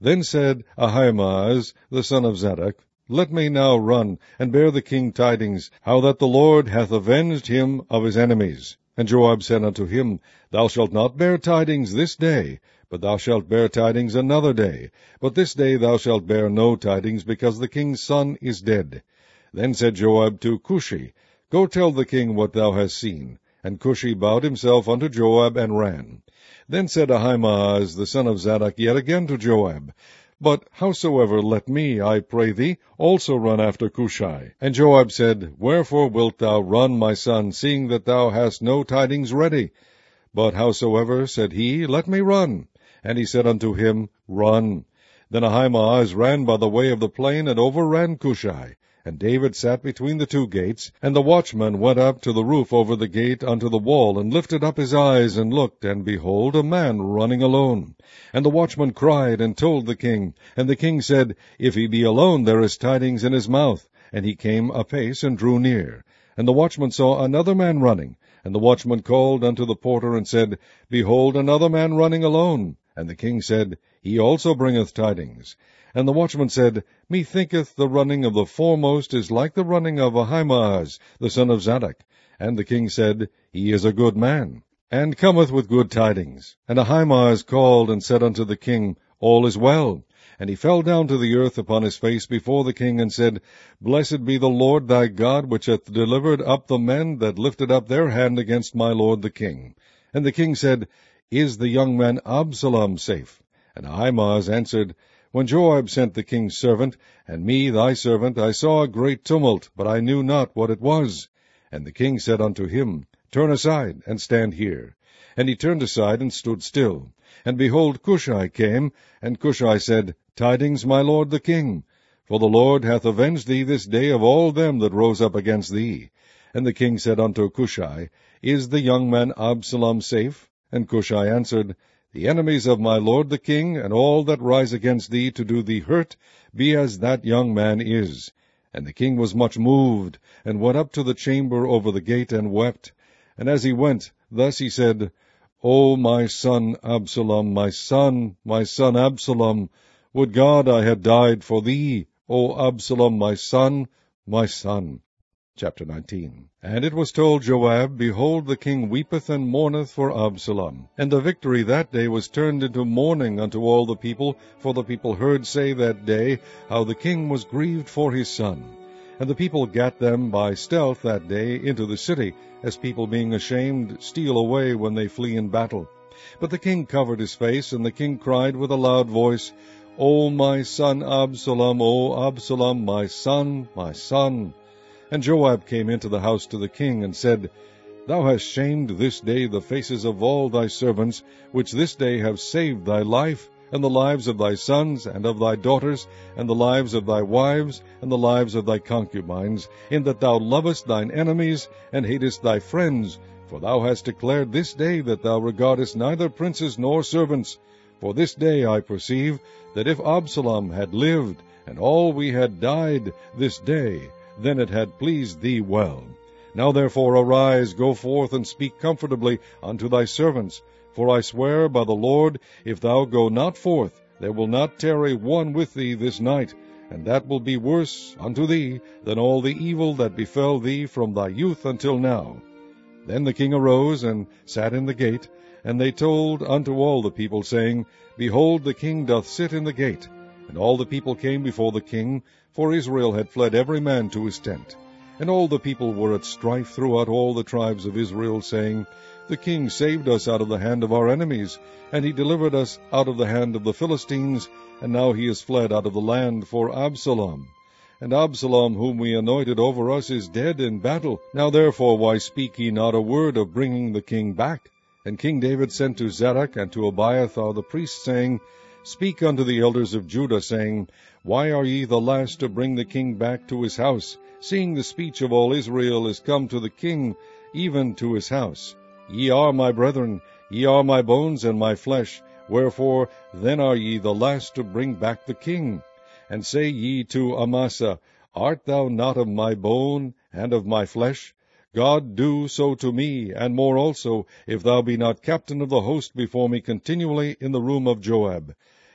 Then said Ahimaaz the son of Zadok, Let me now run, and bear the king tidings, how that the Lord hath avenged him of his enemies. And Joab said unto him, Thou shalt not bear tidings this day, but thou shalt bear tidings another day. But this day thou shalt bear no tidings, because the king's son is dead. Then said Joab to Cushi, Go tell the king what thou hast seen. And Cushi bowed himself unto Joab, and ran. Then said Ahimaaz the son of Zadok yet again to Joab, But howsoever let me, I pray thee, also run after Cushi. And Joab said, Wherefore wilt thou run, my son, seeing that thou hast no tidings ready? But howsoever, said he, let me run. And he said unto him, Run. Then Ahimaaz ran by the way of the plain, and overran Cushi. And David sat between the two gates, and the watchman went up to the roof over the gate unto the wall, and lifted up his eyes, and looked, and behold, a man running alone. And the watchman cried, and told the king. And the king said, If he be alone, there is tidings in his mouth. And he came apace, and drew near. And the watchman saw another man running. And the watchman called unto the porter, and said, Behold, another man running alone. And the king said, He also bringeth tidings. And the watchman said, Methinketh the running of the foremost is like the running of Ahimaaz the son of Zadok. And the king said, He is a good man, and cometh with good tidings. And Ahimaaz called and said unto the king, All is well. And he fell down to the earth upon his face before the king, and said, Blessed be the Lord thy God, which hath delivered up the men that lifted up their hand against my lord the king. And the king said, Is the young man Absalom safe? And Ahimaaz answered, When Joab sent the king's servant, and me thy servant, I saw a great tumult, but I knew not what it was. And the king said unto him, Turn aside, and stand here. And he turned aside, and stood still. And behold, Cushi came, and Cushi said, Tidings, my lord the king, for the Lord hath avenged thee this day of all them that rose up against thee. And the king said unto Cushi, Is the young man Absalom safe? And Cushi answered, The enemies of my lord the king, and all that rise against thee to do thee hurt, be as that young man is. And the king was much moved, and went up to the chamber over the gate, and wept. And as he went, thus he said, O my son Absalom, my son Absalom, would God I had died for thee, O Absalom, my son, my son. Chapter 19. And it was told Joab, Behold, the king weepeth and mourneth for Absalom. And the victory that day was turned into mourning unto all the people, for the people heard say that day how the king was grieved for his son. And the people gat them by stealth that day into the city, as people being ashamed steal away when they flee in battle. But the king covered his face, and the king cried with a loud voice, O my son Absalom, O Absalom, my son, my son. And Joab came into the house to the king, and said, Thou hast shamed this day the faces of all thy servants, which this day have saved thy life, and the lives of thy sons, and of thy daughters, and the lives of thy wives, and the lives of thy concubines, in that thou lovest thine enemies, and hatest thy friends. For thou hast declared this day that thou regardest neither princes nor servants. For this day I perceive that if Absalom had lived, and all we had died this day, then it had pleased thee well. Now therefore arise, go forth, and speak comfortably unto thy servants. For I swear by the Lord, if thou go not forth, there will not tarry one with thee this night, and that will be worse unto thee than all the evil that befell thee from thy youth until now. Then the king arose, and sat in the gate, and they told unto all the people, saying, Behold, the king doth sit in the gate. And all the people came before the king, for Israel had fled every man to his tent. And all the people were at strife throughout all the tribes of Israel, saying, The king saved us out of the hand of our enemies, and he delivered us out of the hand of the Philistines, and now he is fled out of the land for Absalom. And Absalom, whom we anointed over us, is dead in battle. Now therefore why speak ye not a word of bringing the king back? And King David sent to Zadok and to Abiathar the priests, saying, Speak unto the elders of Judah, saying, Why are ye the last to bring the king back to his house, seeing the speech of all Israel is come to the king, even to his house? Ye are my brethren, ye are my bones and my flesh, wherefore then are ye the last to bring back the king? And say ye to Amasa, Art thou not of my bone and of my flesh? God do so to me, and more also, if thou be not captain of the host before me continually in the room of Joab.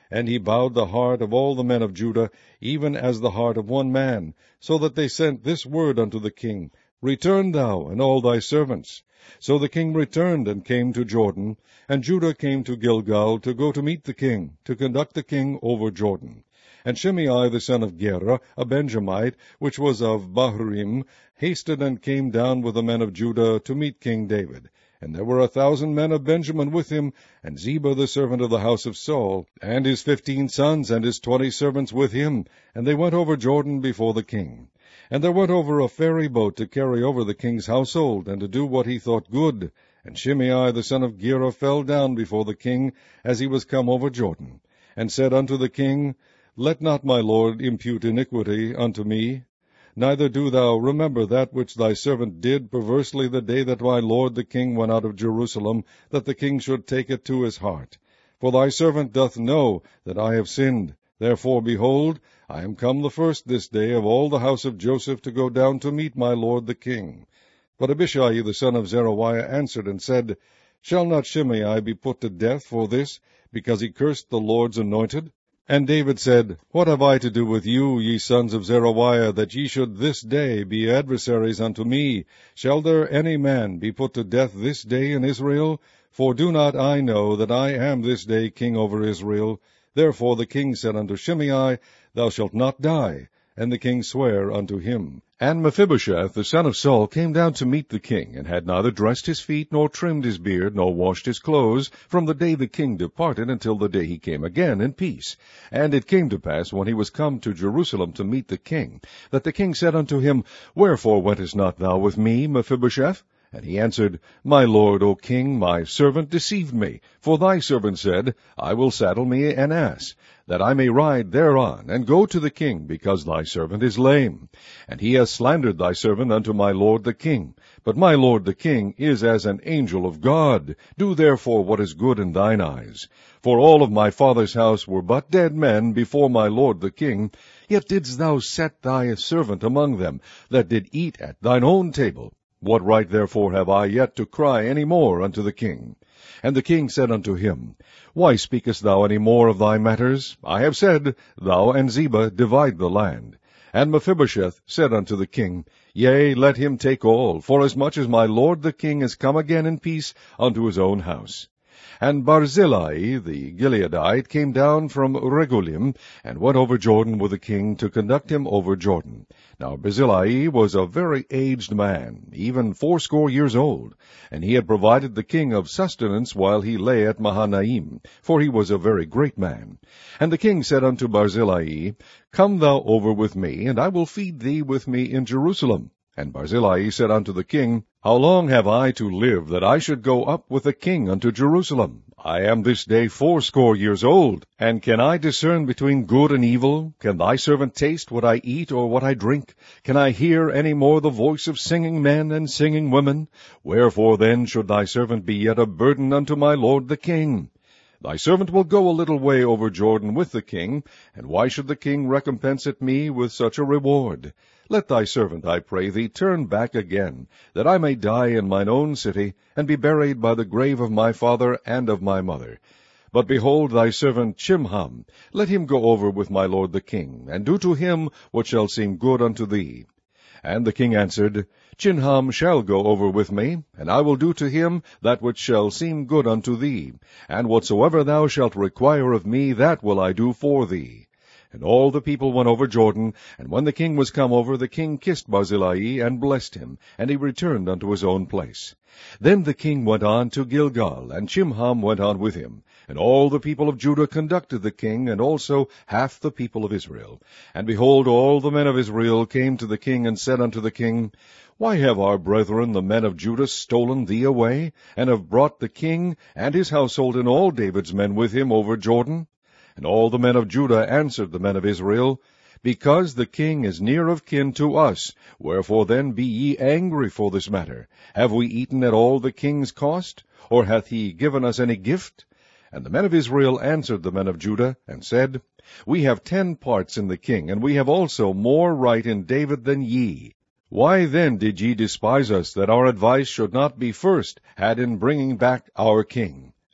And he bowed the heart of all the men of Judah, even as the heart of one man, so that they sent this word unto the king, Return thou, and all thy servants. So the king returned, and came to Jordan, and Judah came to Gilgal, to go to meet the king, to conduct the king over Jordan. And Shimei the son of Gera, a Benjamite, which was of Bahurim, hasted and came down with the men of Judah to meet King David. And there were 1,000 men of Benjamin with him, and Ziba the servant of the house of Saul, and his 15 sons, and his 20 servants with him, and they went over Jordan before the king. And there went over a ferry boat to carry over the king's household, and to do what he thought good. And Shimei the son of Gera fell down before the king, as he was come over Jordan, and said unto the king, Let not my lord impute iniquity unto me, neither do thou remember that which thy servant did perversely the day that my lord the king went out of Jerusalem, that the king should take it to his heart. For thy servant doth know that I have sinned. Therefore, behold, I am come the first this day of all the house of Joseph to go down to meet my lord the king. But Abishai the son of Zeruiah answered and said, Shall not Shimei be put to death for this, because he cursed the Lord's anointed? And David said, What have I to do with you, ye sons of Zeruiah, that ye should this day be adversaries unto me? Shall there any man be put to death this day in Israel? For do not I know that I am this day king over Israel? Therefore the king said unto Shimei, Thou shalt not die. And the king sware unto him. And Mephibosheth the son of Saul came down to meet the king, and had neither dressed his feet, nor trimmed his beard, nor washed his clothes, from the day the king departed until the day he came again in peace. And it came to pass, when he was come to Jerusalem to meet the king, that the king said unto him, Wherefore wentest not thou with me, Mephibosheth? And he answered, My lord, O king, my servant deceived me. For thy servant said, I will saddle me an ass, that I may ride thereon, and go to the king, because thy servant is lame. And he has slandered thy servant unto my lord the king. But my lord the king is as an angel of God. Do therefore what is good in thine eyes. For all of my father's house were but dead men before my lord the king, yet didst thou set thy servant among them, that did eat at thine own table. What right therefore have I yet to cry any more unto the king? And the king said unto him, Why speakest thou any more of thy matters? I have said, Thou and Ziba divide the land. And Mephibosheth said unto the king, Yea, let him take all, forasmuch as my lord the king is come again in peace unto his own house. And Barzillai the Gileadite came down from Regulim, and went over Jordan with the king, to conduct him over Jordan. Now Barzillai was a very aged man, even 80 years old, and he had provided the king of sustenance while he lay at Mahanaim, for he was a very great man. And the king said unto Barzillai, Come thou over with me, and I will feed thee with me in Jerusalem. And Barzillai said unto the king, How long have I to live, that I should go up with the king unto Jerusalem? I am this day 80 years old, and can I discern between good and evil? Can thy servant taste what I eat or what I drink? Can I hear any more the voice of singing men and singing women? Wherefore then should thy servant be yet a burden unto my lord the king? Thy servant will go a little way over Jordan with the king, and why should the king recompense it me with such a reward? Let thy servant, I pray thee, turn back again, that I may die in mine own city, and be buried by the grave of my father and of my mother. But behold thy servant Chimham, let him go over with my lord the king, and do to him what shall seem good unto thee. And the king answered, Chimham shall go over with me, and I will do to him that which shall seem good unto thee, and whatsoever thou shalt require of me, that will I do for thee. And all the people went over Jordan, and when the king was come over, the king kissed Barzillai, and blessed him, and he returned unto his own place. Then the king went on to Gilgal, and Chimham went on with him. And all the people of Judah conducted the king, and also half the people of Israel. And behold, all the men of Israel came to the king, and said unto the king, Why have our brethren the men of Judah stolen thee away, and have brought the king and his household and all David's men with him over Jordan? And all the men of Judah answered the men of Israel, Because the king is near of kin to us, wherefore then be ye angry for this matter? Have we eaten at all the king's cost? Or hath he given us any gift? And the men of Israel answered the men of Judah, and said, We have 10 parts in the king, and we have also more right in David than ye. Why then did ye despise us, that our advice should not be first had in bringing back our king?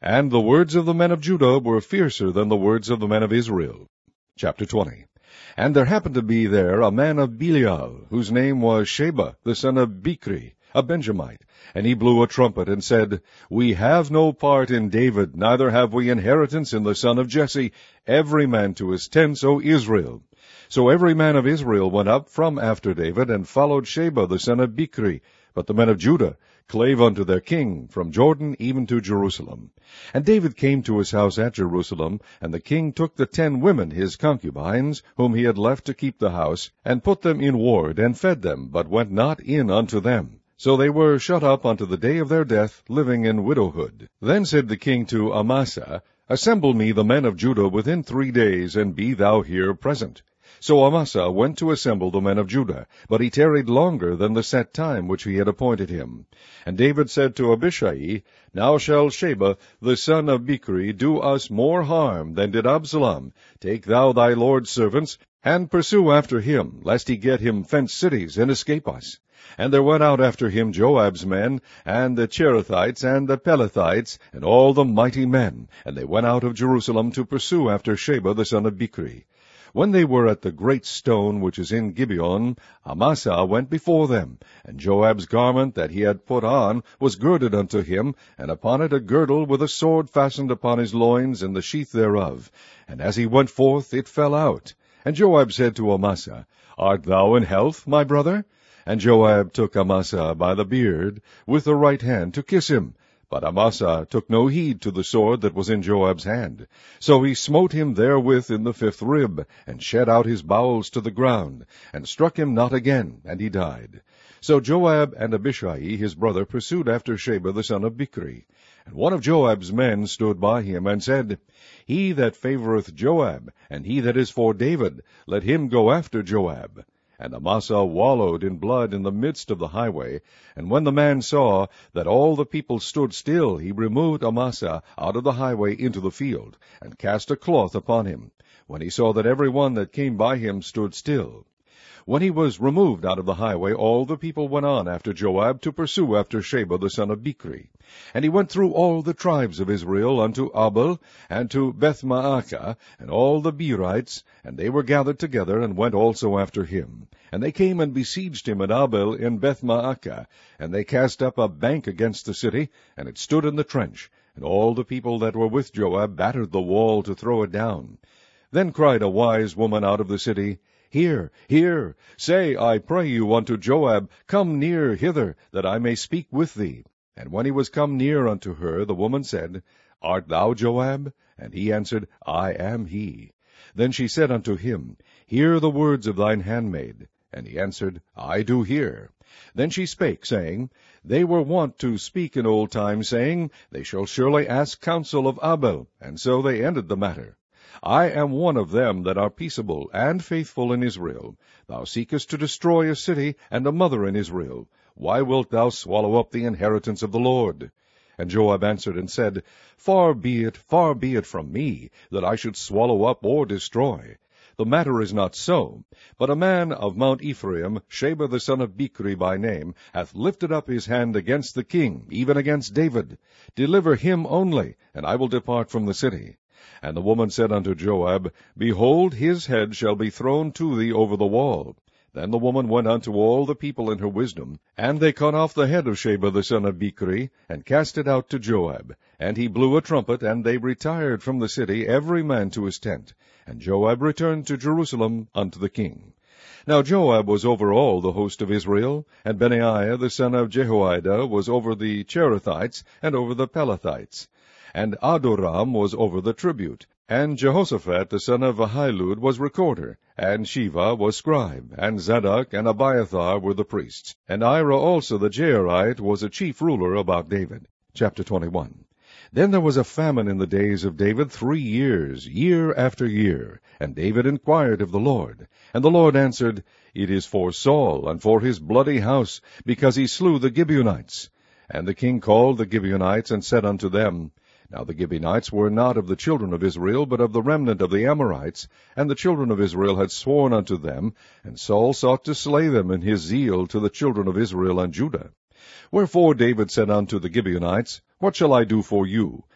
And the words of the men of Judah were fiercer than the words of the men of Israel. Chapter 20. And there happened to be there a man of Belial, whose name was Sheba, the son of Bichri, a Benjamite. And he blew a trumpet, and said, We have no part in David, neither have we inheritance in the son of Jesse, every man to his tents, O Israel. So every man of Israel went up from after David, and followed Sheba the son of Bichri. But the men of Judah clave unto their king, from Jordan even to Jerusalem. And David came to his house at Jerusalem, and the king took the 10 women his concubines, whom he had left to keep the house, and put them in ward, and fed them, but went not in unto them. So they were shut up unto the day of their death, living in widowhood. Then said the king to Amasa, Assemble me the men of Judah within 3 days, and be thou here present. So Amasa went to assemble the men of Judah, but he tarried longer than the set time which he had appointed him. And David said to Abishai, Now shall Sheba the son of Bichri do us more harm than did Absalom. Take thou thy lord's servants, and pursue after him, lest he get him fenced cities, and escape us. And there went out after him Joab's men, and the Cherethites, and the Pelethites, and all the mighty men, and they went out of Jerusalem to pursue after Sheba the son of Bichri. When they were at the great stone which is in Gibeon, Amasa went before them, and Joab's garment that he had put on was girded unto him, and upon it a girdle with a sword fastened upon his loins, and the sheath thereof. And as he went forth, it fell out. And Joab said to Amasa, Art thou in health, my brother? And Joab took Amasa by the beard with the right hand to kiss him. But Amasa took no heed to the sword that was in Joab's hand. So he smote him therewith in the 5th rib, and shed out his bowels to the ground, and struck him not again, and he died. So Joab and Abishai his brother pursued after Sheba the son of Bichri. And one of Joab's men stood by him, and said, He that favoureth Joab, and he that is for David, let him go after Joab. And Amasa wallowed in blood in the midst of the highway. And when the man saw that all the people stood still, he removed Amasa out of the highway into the field, and cast a cloth upon him, when he saw that every one that came by him stood still. When he was removed out of the highway, all the people went on after Joab to pursue after Sheba the son of Bichri. And he went through all the tribes of Israel unto Abel, and to Bethmaachah, and all the Berites, and they were gathered together, and went also after him. And they came and besieged him at Abel in Bethmaachah, and they cast up a bank against the city, and it stood in the trench. And all the people that were with Joab battered the wall to throw it down. Then cried a wise woman out of the city, Hear, hear, say, I pray you, unto Joab, Come near hither, that I may speak with thee. And when he was come near unto her, the woman said, Art thou Joab? And he answered, I am he. Then she said unto him, Hear the words of thine handmaid. And he answered, I do hear. Then she spake, saying, They were wont to speak in old time, saying, They shall surely ask counsel of Abel. And so they ended the matter. I am one of them that are peaceable and faithful in Israel. Thou seekest to destroy a city and a mother in Israel. Why wilt thou swallow up the inheritance of the Lord? And Joab answered and said, far be it from me, that I should swallow up or destroy. The matter is not so, but a man of Mount Ephraim, Sheba the son of Bichri by name, hath lifted up his hand against the king, even against David. Deliver him only, and I will depart from the city. And the woman said unto Joab, Behold, his head shall be thrown to thee over the wall. Then the woman went unto all the people in her wisdom, and they cut off the head of Sheba the son of Bichri, and cast it out to Joab. And he blew a trumpet, and they retired from the city, every man to his tent. And Joab returned to Jerusalem unto the king. Now Joab was over all the host of Israel, and Benaiah the son of Jehoiada was over the Cherethites, and over the Pelethites. And Adoram was over the tribute. And Jehoshaphat the son of Ahilud was recorder, and Sheva was scribe, and Zadok and Abiathar were the priests. And Ira also the Jairite was a chief ruler about David. Chapter 21. Then there was a famine in the days of David 3 years, year after year. And David inquired of the Lord. And the Lord answered, It is for Saul, and for his bloody house, because he slew the Gibeonites. And the king called the Gibeonites, and said unto them, Now the Gibeonites were not of the children of Israel, but of the remnant of the Amorites, and the children of Israel had sworn unto them, and Saul sought to slay them in his zeal to the children of Israel and Judah. Wherefore David said unto the Gibeonites, What shall I do for you?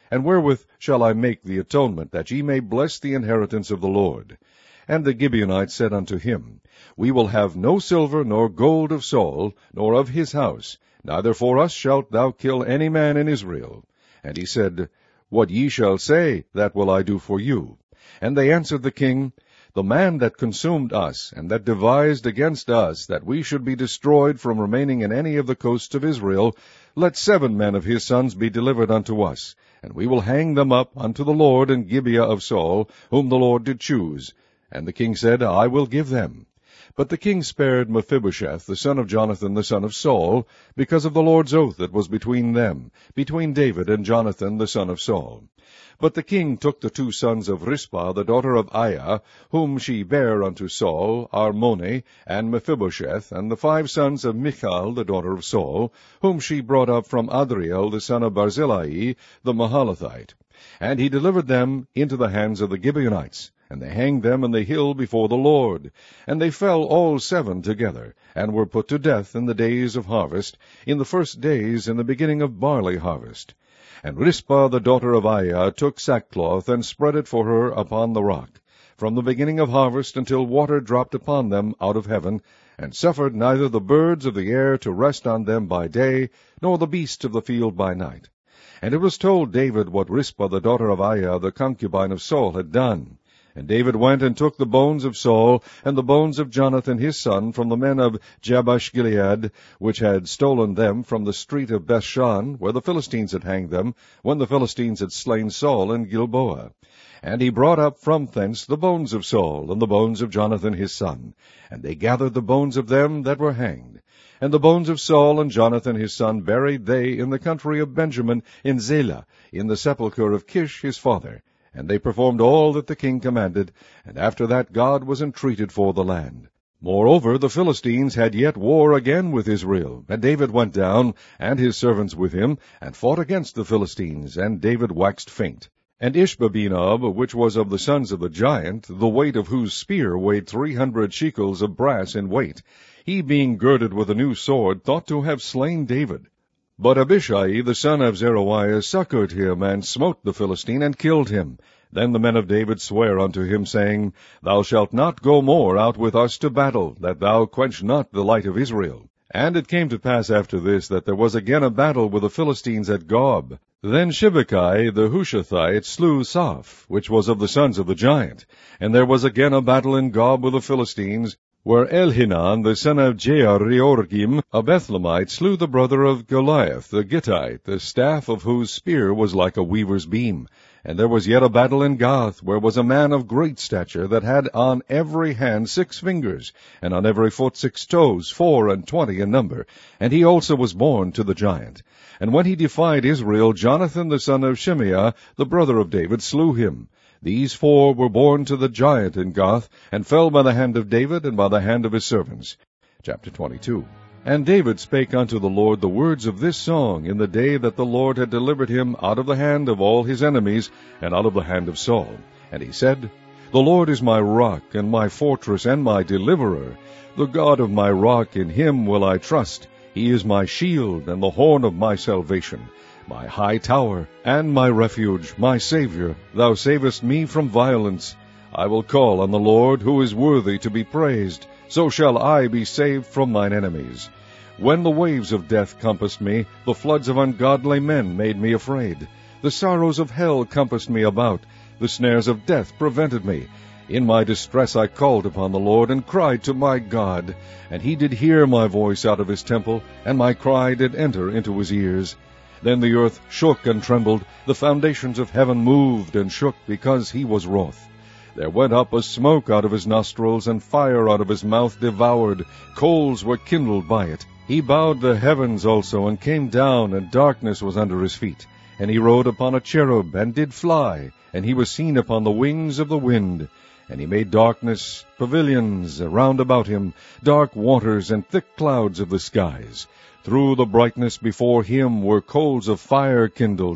And wherewith shall I make the atonement, that ye may bless the inheritance of the Lord? And the Gibeonites said unto him, We will have no silver nor gold of Saul, nor of his house, neither for us shalt thou kill any man in Israel. And he said, What ye shall say, that will I do for you. And they answered the king, The man that consumed us, and that devised against us, that we should be destroyed from remaining in any of the coasts of Israel, let 7 men of his sons be delivered unto us, and we will hang them up unto the Lord in Gibeah of Saul, whom the Lord did choose. And the king said, I will give them. But the king spared Mephibosheth, the son of Jonathan, the son of Saul, because of the Lord's oath that was between them, between David and Jonathan, the son of Saul. But the king took the 2 sons of Rizpah, the daughter of Aiah, whom she bare unto Saul, Armoni, and Mephibosheth, and the 5 sons of Michal, the daughter of Saul, whom she brought up from Adriel, the son of Barzillai, the Mahalathite. And he delivered them into the hands of the Gibeonites, and they hanged them in the hill before the Lord. And they fell all 7 together, and were put to death in the days of harvest, in the first days in the beginning of barley harvest. And Rizpah the daughter of Aiah took sackcloth, and spread it for her upon the rock, from the beginning of harvest until water dropped upon them out of heaven, and suffered neither the birds of the air to rest on them by day, nor the beasts of the field by night. And it was told David what Rizpah the daughter of Aiah, the concubine of Saul, had done. And David went and took the bones of Saul, and the bones of Jonathan his son, from the men of Jabesh-Gilead, which had stolen them from the street of Bethshan, where the Philistines had hanged them, when the Philistines had slain Saul in Gilboa. And he brought up from thence the bones of Saul, and the bones of Jonathan his son. And they gathered the bones of them that were hanged. And the bones of Saul and Jonathan his son buried they in the country of Benjamin, in Zelah, in the sepulchre of Kish his father. And they performed all that the king commanded, and after that God was entreated for the land. Moreover, the Philistines had yet war again with Israel, and David went down, and his servants with him, and fought against the Philistines, and David waxed faint. And Ishbabenob, which was of the sons of the giant, the weight of whose spear weighed 300 shekels of brass in weight, he being girded with a new sword, thought to have slain David. But Abishai the son of Zeruiah succored him, and smote the Philistine, and killed him. Then the men of David sware unto him, saying, Thou shalt not go more out with us to battle, that thou quench not the light of Israel. And it came to pass after this, that there was again a battle with the Philistines at Gob. Then Shibbekai the Hushathite slew Saph, which was of the sons of the giant. And there was again a battle in Gob with the Philistines, where Elhanan the son of Jeareorgim, a Bethlehemite, slew the brother of Goliath the Gittite, the staff of whose spear was like a weaver's beam. And there was yet a battle in Gath, where was a man of great stature, that had on every hand 6 fingers, and on every foot 6 toes, 24 in number. And he also was born to the giant. And when he defied Israel, Jonathan the son of Shimeah, the brother of David, slew him. These 4 were born to the giant in Gath, and fell by the hand of David, and by the hand of his servants. Chapter 22. And David spake unto the Lord the words of this song in the day that the Lord had delivered him out of the hand of all his enemies, and out of the hand of Saul. And he said, The Lord is my rock, and my fortress, and my deliverer. The God of my rock, in him will I trust. He is my shield, and the horn of my salvation, my high tower, and my refuge, my Saviour. Thou savest me from violence. I will call on the Lord, who is worthy to be praised. So shall I be saved from mine enemies. When the waves of death compassed me, the floods of ungodly men made me afraid. The sorrows of hell compassed me about. The snares of death prevented me. In my distress I called upon the Lord, and cried to my God. And he did hear my voice out of his temple, and my cry did enter into his ears. Then the earth shook and trembled, the foundations of heaven moved and shook, because he was wroth. There went up a smoke out of his nostrils, and fire out of his mouth devoured. Coals were kindled by it. He bowed the heavens also, and came down, and darkness was under his feet. And he rode upon a cherub, and did fly, and he was seen upon the wings of the wind. And he made darkness, pavilions round about him, dark waters, and thick clouds of the skies. Through the brightness before him were coals of fire kindled.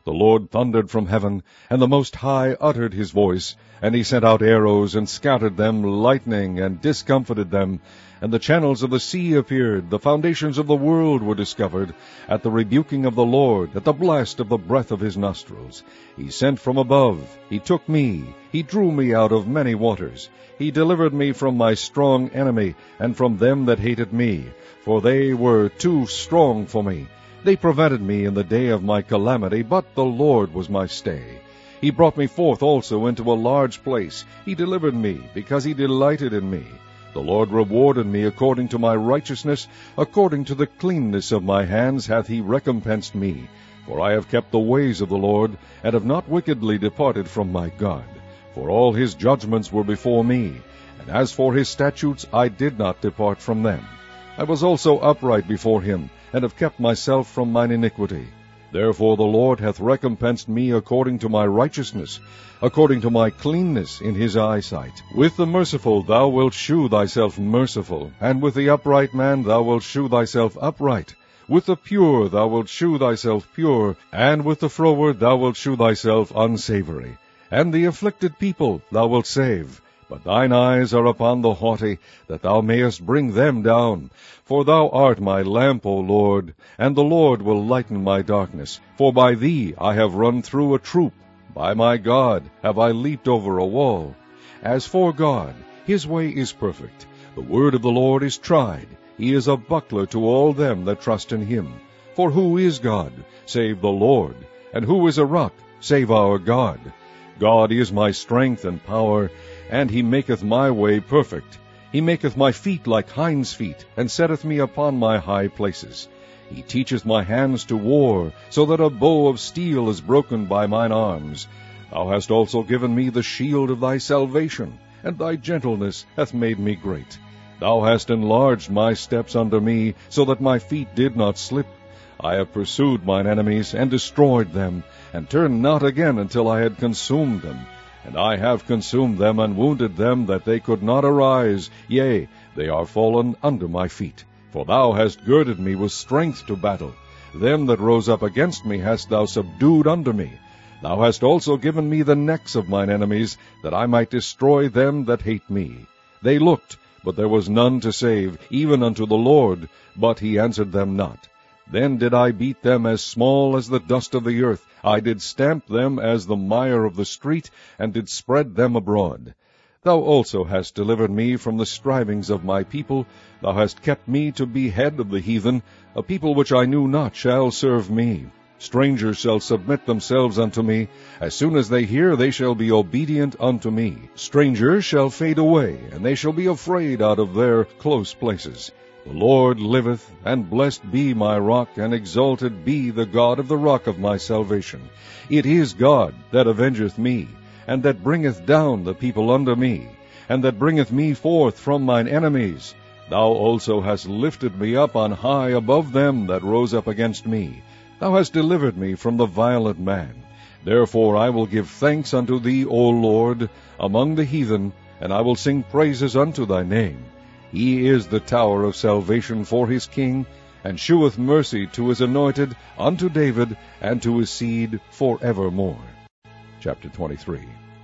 The Lord thundered from heaven, and the Most High uttered his voice, and he sent out arrows, and scattered them, lightning, and discomfited them. And the channels of the sea appeared, the foundations of the world were discovered, at the rebuking of the Lord, at the blast of the breath of his nostrils. He sent from above, he took me, he drew me out of many waters. He delivered me from my strong enemy, and from them that hated me, for they were too strong for me. They prevented me in the day of my calamity, but the Lord was my stay. He brought me forth also into a large place. He delivered me, because he delighted in me. The Lord rewarded me according to my righteousness, according to the cleanness of my hands hath he recompensed me. For I have kept the ways of the Lord, and have not wickedly departed from my God. For all his judgments were before me, and as for his statutes I did not depart from them. I was also upright before him, and have kept myself from mine iniquity. Therefore the Lord hath recompensed me according to my righteousness, according to my cleanness in his eyesight. With the merciful thou wilt shew thyself merciful, and with the upright man thou wilt shew thyself upright. With the pure thou wilt shew thyself pure, and with the froward thou wilt shew thyself unsavory. And the afflicted people thou wilt save. But thine eyes are upon the haughty, that thou mayest bring them down. For thou art my lamp, O Lord, and the Lord will lighten my darkness. For by thee I have run through a troop. By my God have I leaped over a wall. As for God, his way is perfect. The word of the Lord is tried. He is a buckler to all them that trust in him. For who is God, save the Lord? And who is a rock, save our God? God is my strength and power, and he maketh my way perfect. He maketh my feet like hinds' feet, and setteth me upon my high places. He teacheth my hands to war, so that a bow of steel is broken by mine arms. Thou hast also given me the shield of thy salvation, and thy gentleness hath made me great. Thou hast enlarged my steps under me, so that my feet did not slip. I have pursued mine enemies, and destroyed them, and turned not again until I had consumed them. And I have consumed them, and wounded them, that they could not arise. Yea, they are fallen under my feet. For thou hast girded me with strength to battle. Them that rose up against me hast thou subdued under me. Thou hast also given me the necks of mine enemies, that I might destroy them that hate me. They looked, but there was none to save, even unto the Lord, but he answered them not. Then did I beat them as small as the dust of the earth. I did stamp them as the mire of the street, and did spread them abroad. Thou also hast delivered me from the strivings of my people. Thou hast kept me to be head of the heathen. A people which I knew not shall serve me. Strangers shall submit themselves unto me. As soon as they hear, they shall be obedient unto me. Strangers shall fade away, and they shall be afraid out of their close places. The Lord liveth, and blessed be my rock, and exalted be the God of the rock of my salvation. It is God that avengeth me, and that bringeth down the people under me, and that bringeth me forth from mine enemies. Thou also hast lifted me up on high above them that rose up against me. Thou hast delivered me from the violent man. Therefore I will give thanks unto thee, O Lord, among the heathen, and I will sing praises unto thy name. He is the tower of salvation for his king, and sheweth mercy to his anointed, unto David, and to his seed forevermore. Chapter 23.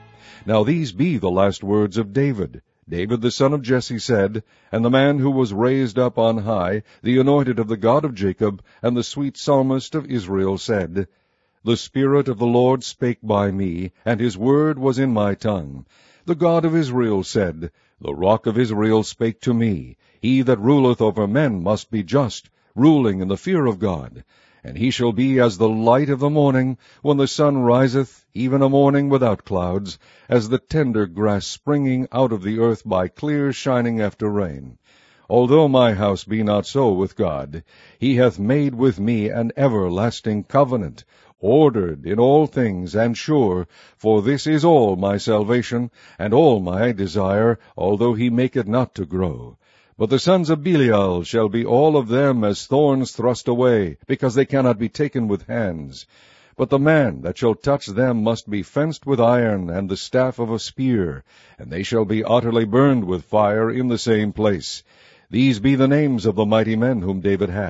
Now these be the last words of David. David the son of Jesse said, and the man who was raised up on high, the anointed of the God of Jacob, and the sweet psalmist of Israel said, The Spirit of the Lord spake by me, and his word was in my tongue. The God of Israel said, The rock of Israel spake to me. He that ruleth over men must be just, ruling in the fear of God. And he shall be as the light of the morning, when the sun riseth, even a morning without clouds, as the tender grass springing out of the earth by clear shining after rain. Although my house be not so with God, he hath made with me an everlasting covenant, ordered in all things and sure, for this is all my salvation, and all my desire, although he make it not to grow. But the sons of Belial shall be all of them as thorns thrust away, because they cannot be taken with hands. But the man that shall touch them must be fenced with iron and the staff of a spear, and they shall be utterly burned with fire in the same place. These be the names of the mighty men whom David had.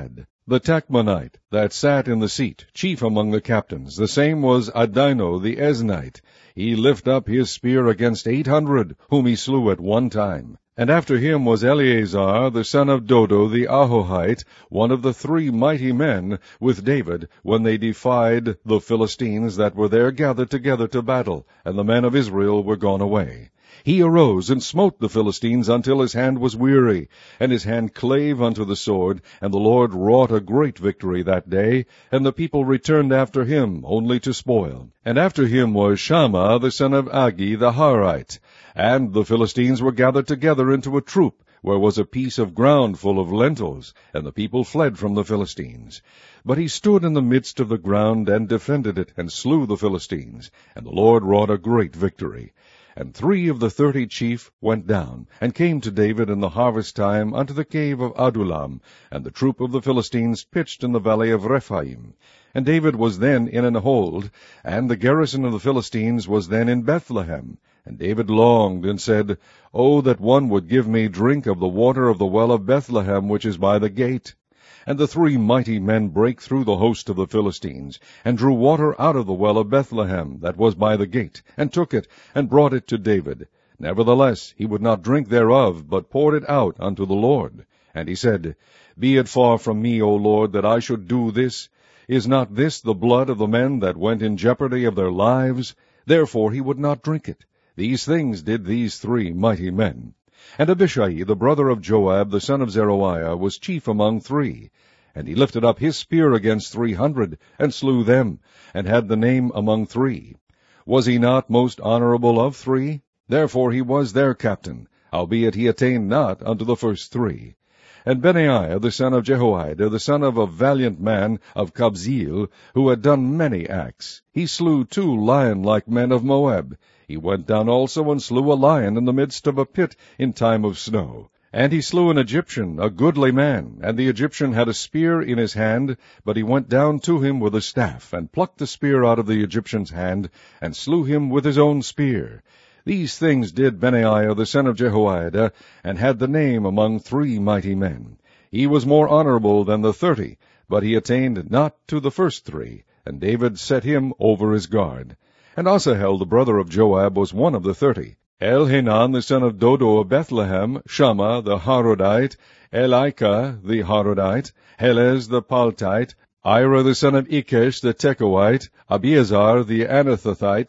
the Tachmonite, that sat in the seat, chief among the captains, the same was Adino the Eznite. He lift up his spear against 800, whom he slew at one time. And after him was Eleazar the son of Dodo the Ahohite, one of the 3 mighty men, with David, when they defied the Philistines that were there gathered together to battle, and the men of Israel were gone away. He arose and smote the Philistines until his hand was weary, and his hand clave unto the sword, and the Lord wrought a great victory that day, and the people returned after him, only to spoil. And after him was Shammah the son of Agi the Harite. And the Philistines were gathered together into a troop, where was a piece of ground full of lentils, and the people fled from the Philistines. But he stood in the midst of the ground, and defended it, and slew the Philistines, and the Lord wrought a great victory. And 3 of the 30 chief went down, and came to David in the harvest time unto the cave of Adullam, and the troop of the Philistines pitched in the valley of Rephaim. And David was then in an hold, and the garrison of the Philistines was then in Bethlehem. And David longed, and said, O that one would give me drink of the water of the well of Bethlehem, which is by the gate. And the 3 mighty men brake through the host of the Philistines, and drew water out of the well of Bethlehem, that was by the gate, and took it, and brought it to David. Nevertheless he would not drink thereof, but poured it out unto the Lord. And he said, Be it far from me, O Lord, that I should do this. Is not this the blood of the men that went in jeopardy of their lives? Therefore he would not drink it. These things did these 3 mighty men. And Abishai, the brother of Joab, the son of Zeruiah, was chief among 3. And he lifted up his spear against 300, and slew them, and had the name among 3. Was he not most honorable of 3? Therefore he was their captain, howbeit he attained not unto the first 3. And Benaiah, the son of Jehoiada, the son of a valiant man of Kabzeel, who had done many acts, he slew 2 lion-like men of Moab. He went down also and slew a lion in the midst of a pit in time of snow. And he slew an Egyptian, a goodly man, and the Egyptian had a spear in his hand, but he went down to him with a staff, and plucked the spear out of the Egyptian's hand, and slew him with his own spear. These things did Benaiah the son of Jehoiada, and had the name among 3 mighty men. He was more honorable than the 30, but he attained not to the first 3, and David set him over his guard. And Asahel the brother of Joab was one of the 30. Elhanan the son of Dodo of Bethlehem, Shammah the Harodite, Elika the Harodite, Helez the Paltite, Ira the son of Ikesh the Tekoite, Abiezar the Anathothite,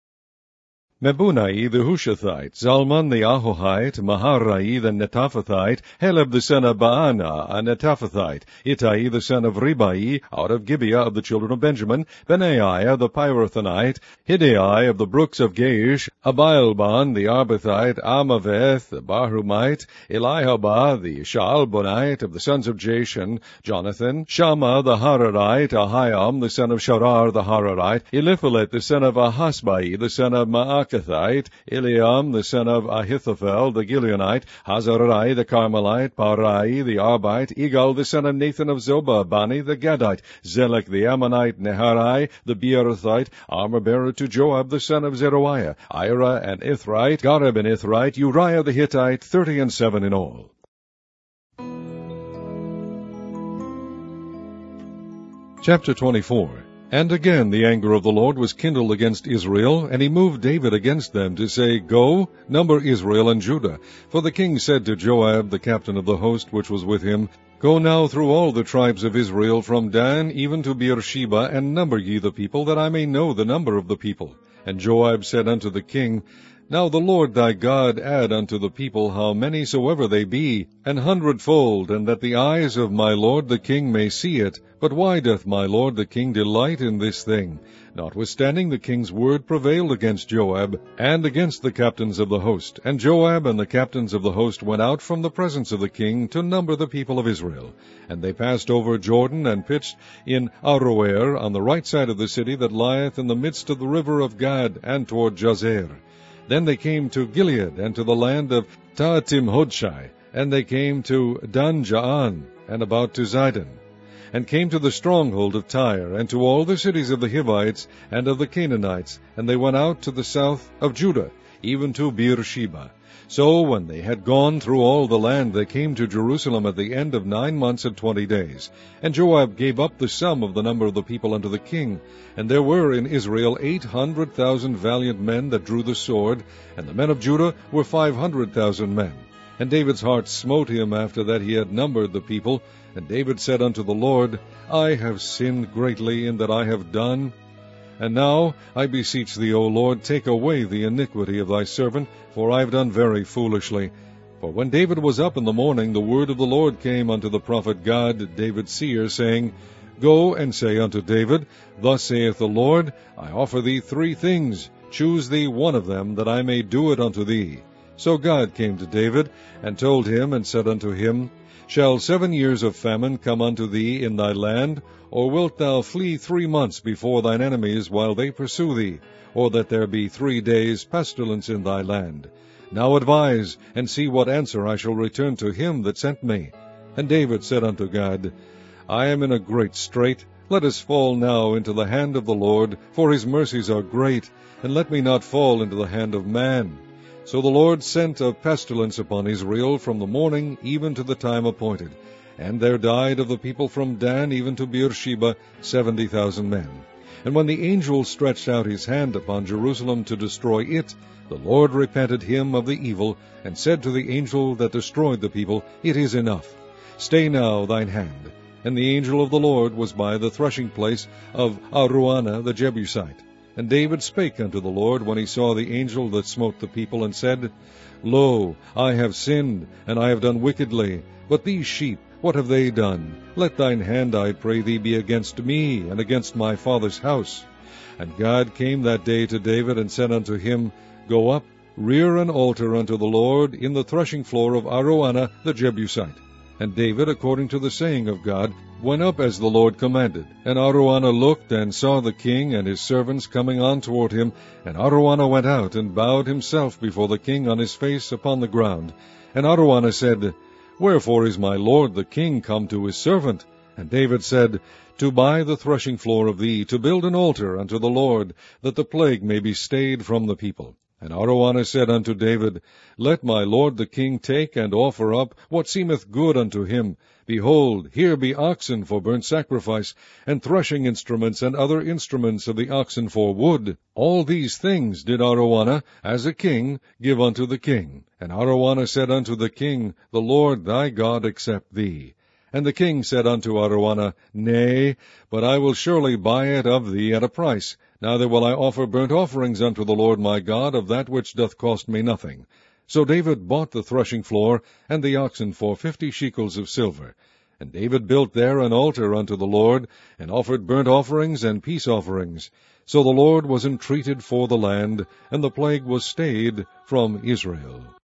Mebunai the Hushathite, Zalman the Ahohite, Maharai the Netophathite, Heleb the son of Baana, a Netophathite, Ittai the son of Ribai, out of Gibeah of the children of Benjamin, Benaiah the Pirathonite, Hidai of the brooks of Gaish, Abialban the Arbathite, Amaveth the Barhumite, Elihabah the Shaalbonite of the sons of Jashan, Jonathan, Shammah the Hararite, Ahiam the son of Sharar the Hararite, Eliphalet the son of Ahasbai, the son of Maakathite, Eliam the son of Ahithophel the Gileonite, Hazarai the Carmelite, Parai the Arbite, Igal the son of Nathan of Zobah, Bani the Gadite, Zelek the Ammonite, Neharai the Beerothite, armor-bearer to Joab the son of Zeruiah, Ira and Ithrite, Gareb and Ithrite, Uriah the Hittite, 37 in all. Chapter 24. And again the anger of the Lord was kindled against Israel, and he moved David against them, to say, Go, number Israel and Judah. For the king said to Joab, the captain of the host which was with him, Go now through all the tribes of Israel, from Dan even to Beersheba, and number ye the people, that I may know the number of the people. And Joab said unto the king, Now the Lord thy God add unto the people how many soever they be, 100-fold, and that the eyes of my lord the king may see it. But why doth my lord the king delight in this thing? Notwithstanding the king's word prevailed against Joab, and against the captains of the host. And Joab and the captains of the host went out from the presence of the king to number the people of Israel. And they passed over Jordan, and pitched in Aroer, on the right side of the city that lieth in the midst of the river of Gad, and toward Jazer. Then they came to Gilead, and to the land of Tahtim-Hodshai, and they came to Dan-Jaan, and about to Zidon, and came to the stronghold of Tyre, and to all the cities of the Hivites and of the Canaanites, and they went out to the south of Judah, even to Beersheba. So when they had gone through all the land, they came to Jerusalem at the end of 9 months and 20 days. And Joab gave up the sum of the number of the people unto the king. And there were in Israel 800,000 valiant men that drew the sword, and the men of Judah were 500,000 men. And David's heart smote him after that he had numbered the people. And David said unto the Lord, I have sinned greatly in that I have done. And now, I beseech thee, O Lord, take away the iniquity of thy servant, for I have done very foolishly. For when David was up in the morning, the word of the Lord came unto the prophet Gad, David's seer, saying, Go and say unto David, Thus saith the Lord, I offer thee 3 things. Choose thee one of them, that I may do it unto thee. So God came to David, and told him, and said unto him, Shall 7 years of famine come unto thee in thy land? Or wilt thou flee 3 months before thine enemies while they pursue thee? Or that there be 3 days pestilence in thy land? Now advise, and see what answer I shall return to him that sent me. And David said unto God, I am in a great strait. Let us fall now into the hand of the Lord, for his mercies are great, and let me not fall into the hand of man. So the Lord sent a pestilence upon Israel from the morning even to the time appointed. And there died of the people from Dan even to Beersheba 70,000 men. And when the angel stretched out his hand upon Jerusalem to destroy it, the Lord repented him of the evil, and said to the angel that destroyed the people, It is enough. Stay now thine hand. And the angel of the Lord was by the threshing place of Araunah the Jebusite. And David spake unto the Lord when he saw the angel that smote the people, and said, Lo, I have sinned, and I have done wickedly. But these sheep, what have they done? Let thine hand, I pray thee, be against me, and against my father's house. And God came that day to David, and said unto him, Go up, rear an altar unto the Lord in the threshing floor of Araunah the Jebusite. And David, according to the saying of God, went up as the Lord commanded. And Araunah looked, and saw the king and his servants coming on toward him. And Araunah went out, and bowed himself before the king on his face upon the ground. And Araunah said, Wherefore is my lord the king come to his servant? And David said, To buy the threshing floor of thee, to build an altar unto the Lord, that the plague may be stayed from the people. And Araunah said unto David, Let my lord the king take and offer up what seemeth good unto him. Behold, here be oxen for burnt sacrifice, and threshing instruments, and other instruments of the oxen for wood. All these things did Araunah, as a king, give unto the king. And Araunah said unto the king, The Lord thy God accept thee. And the king said unto Araunah, Nay, but I will surely buy it of thee at a price. Neither will I offer burnt offerings unto the Lord my God of that which doth cost me nothing. So David bought the threshing floor and the oxen for 50 shekels of silver. And David built there an altar unto the Lord, and offered burnt offerings and peace offerings. So the Lord was entreated for the land, and the plague was stayed from Israel.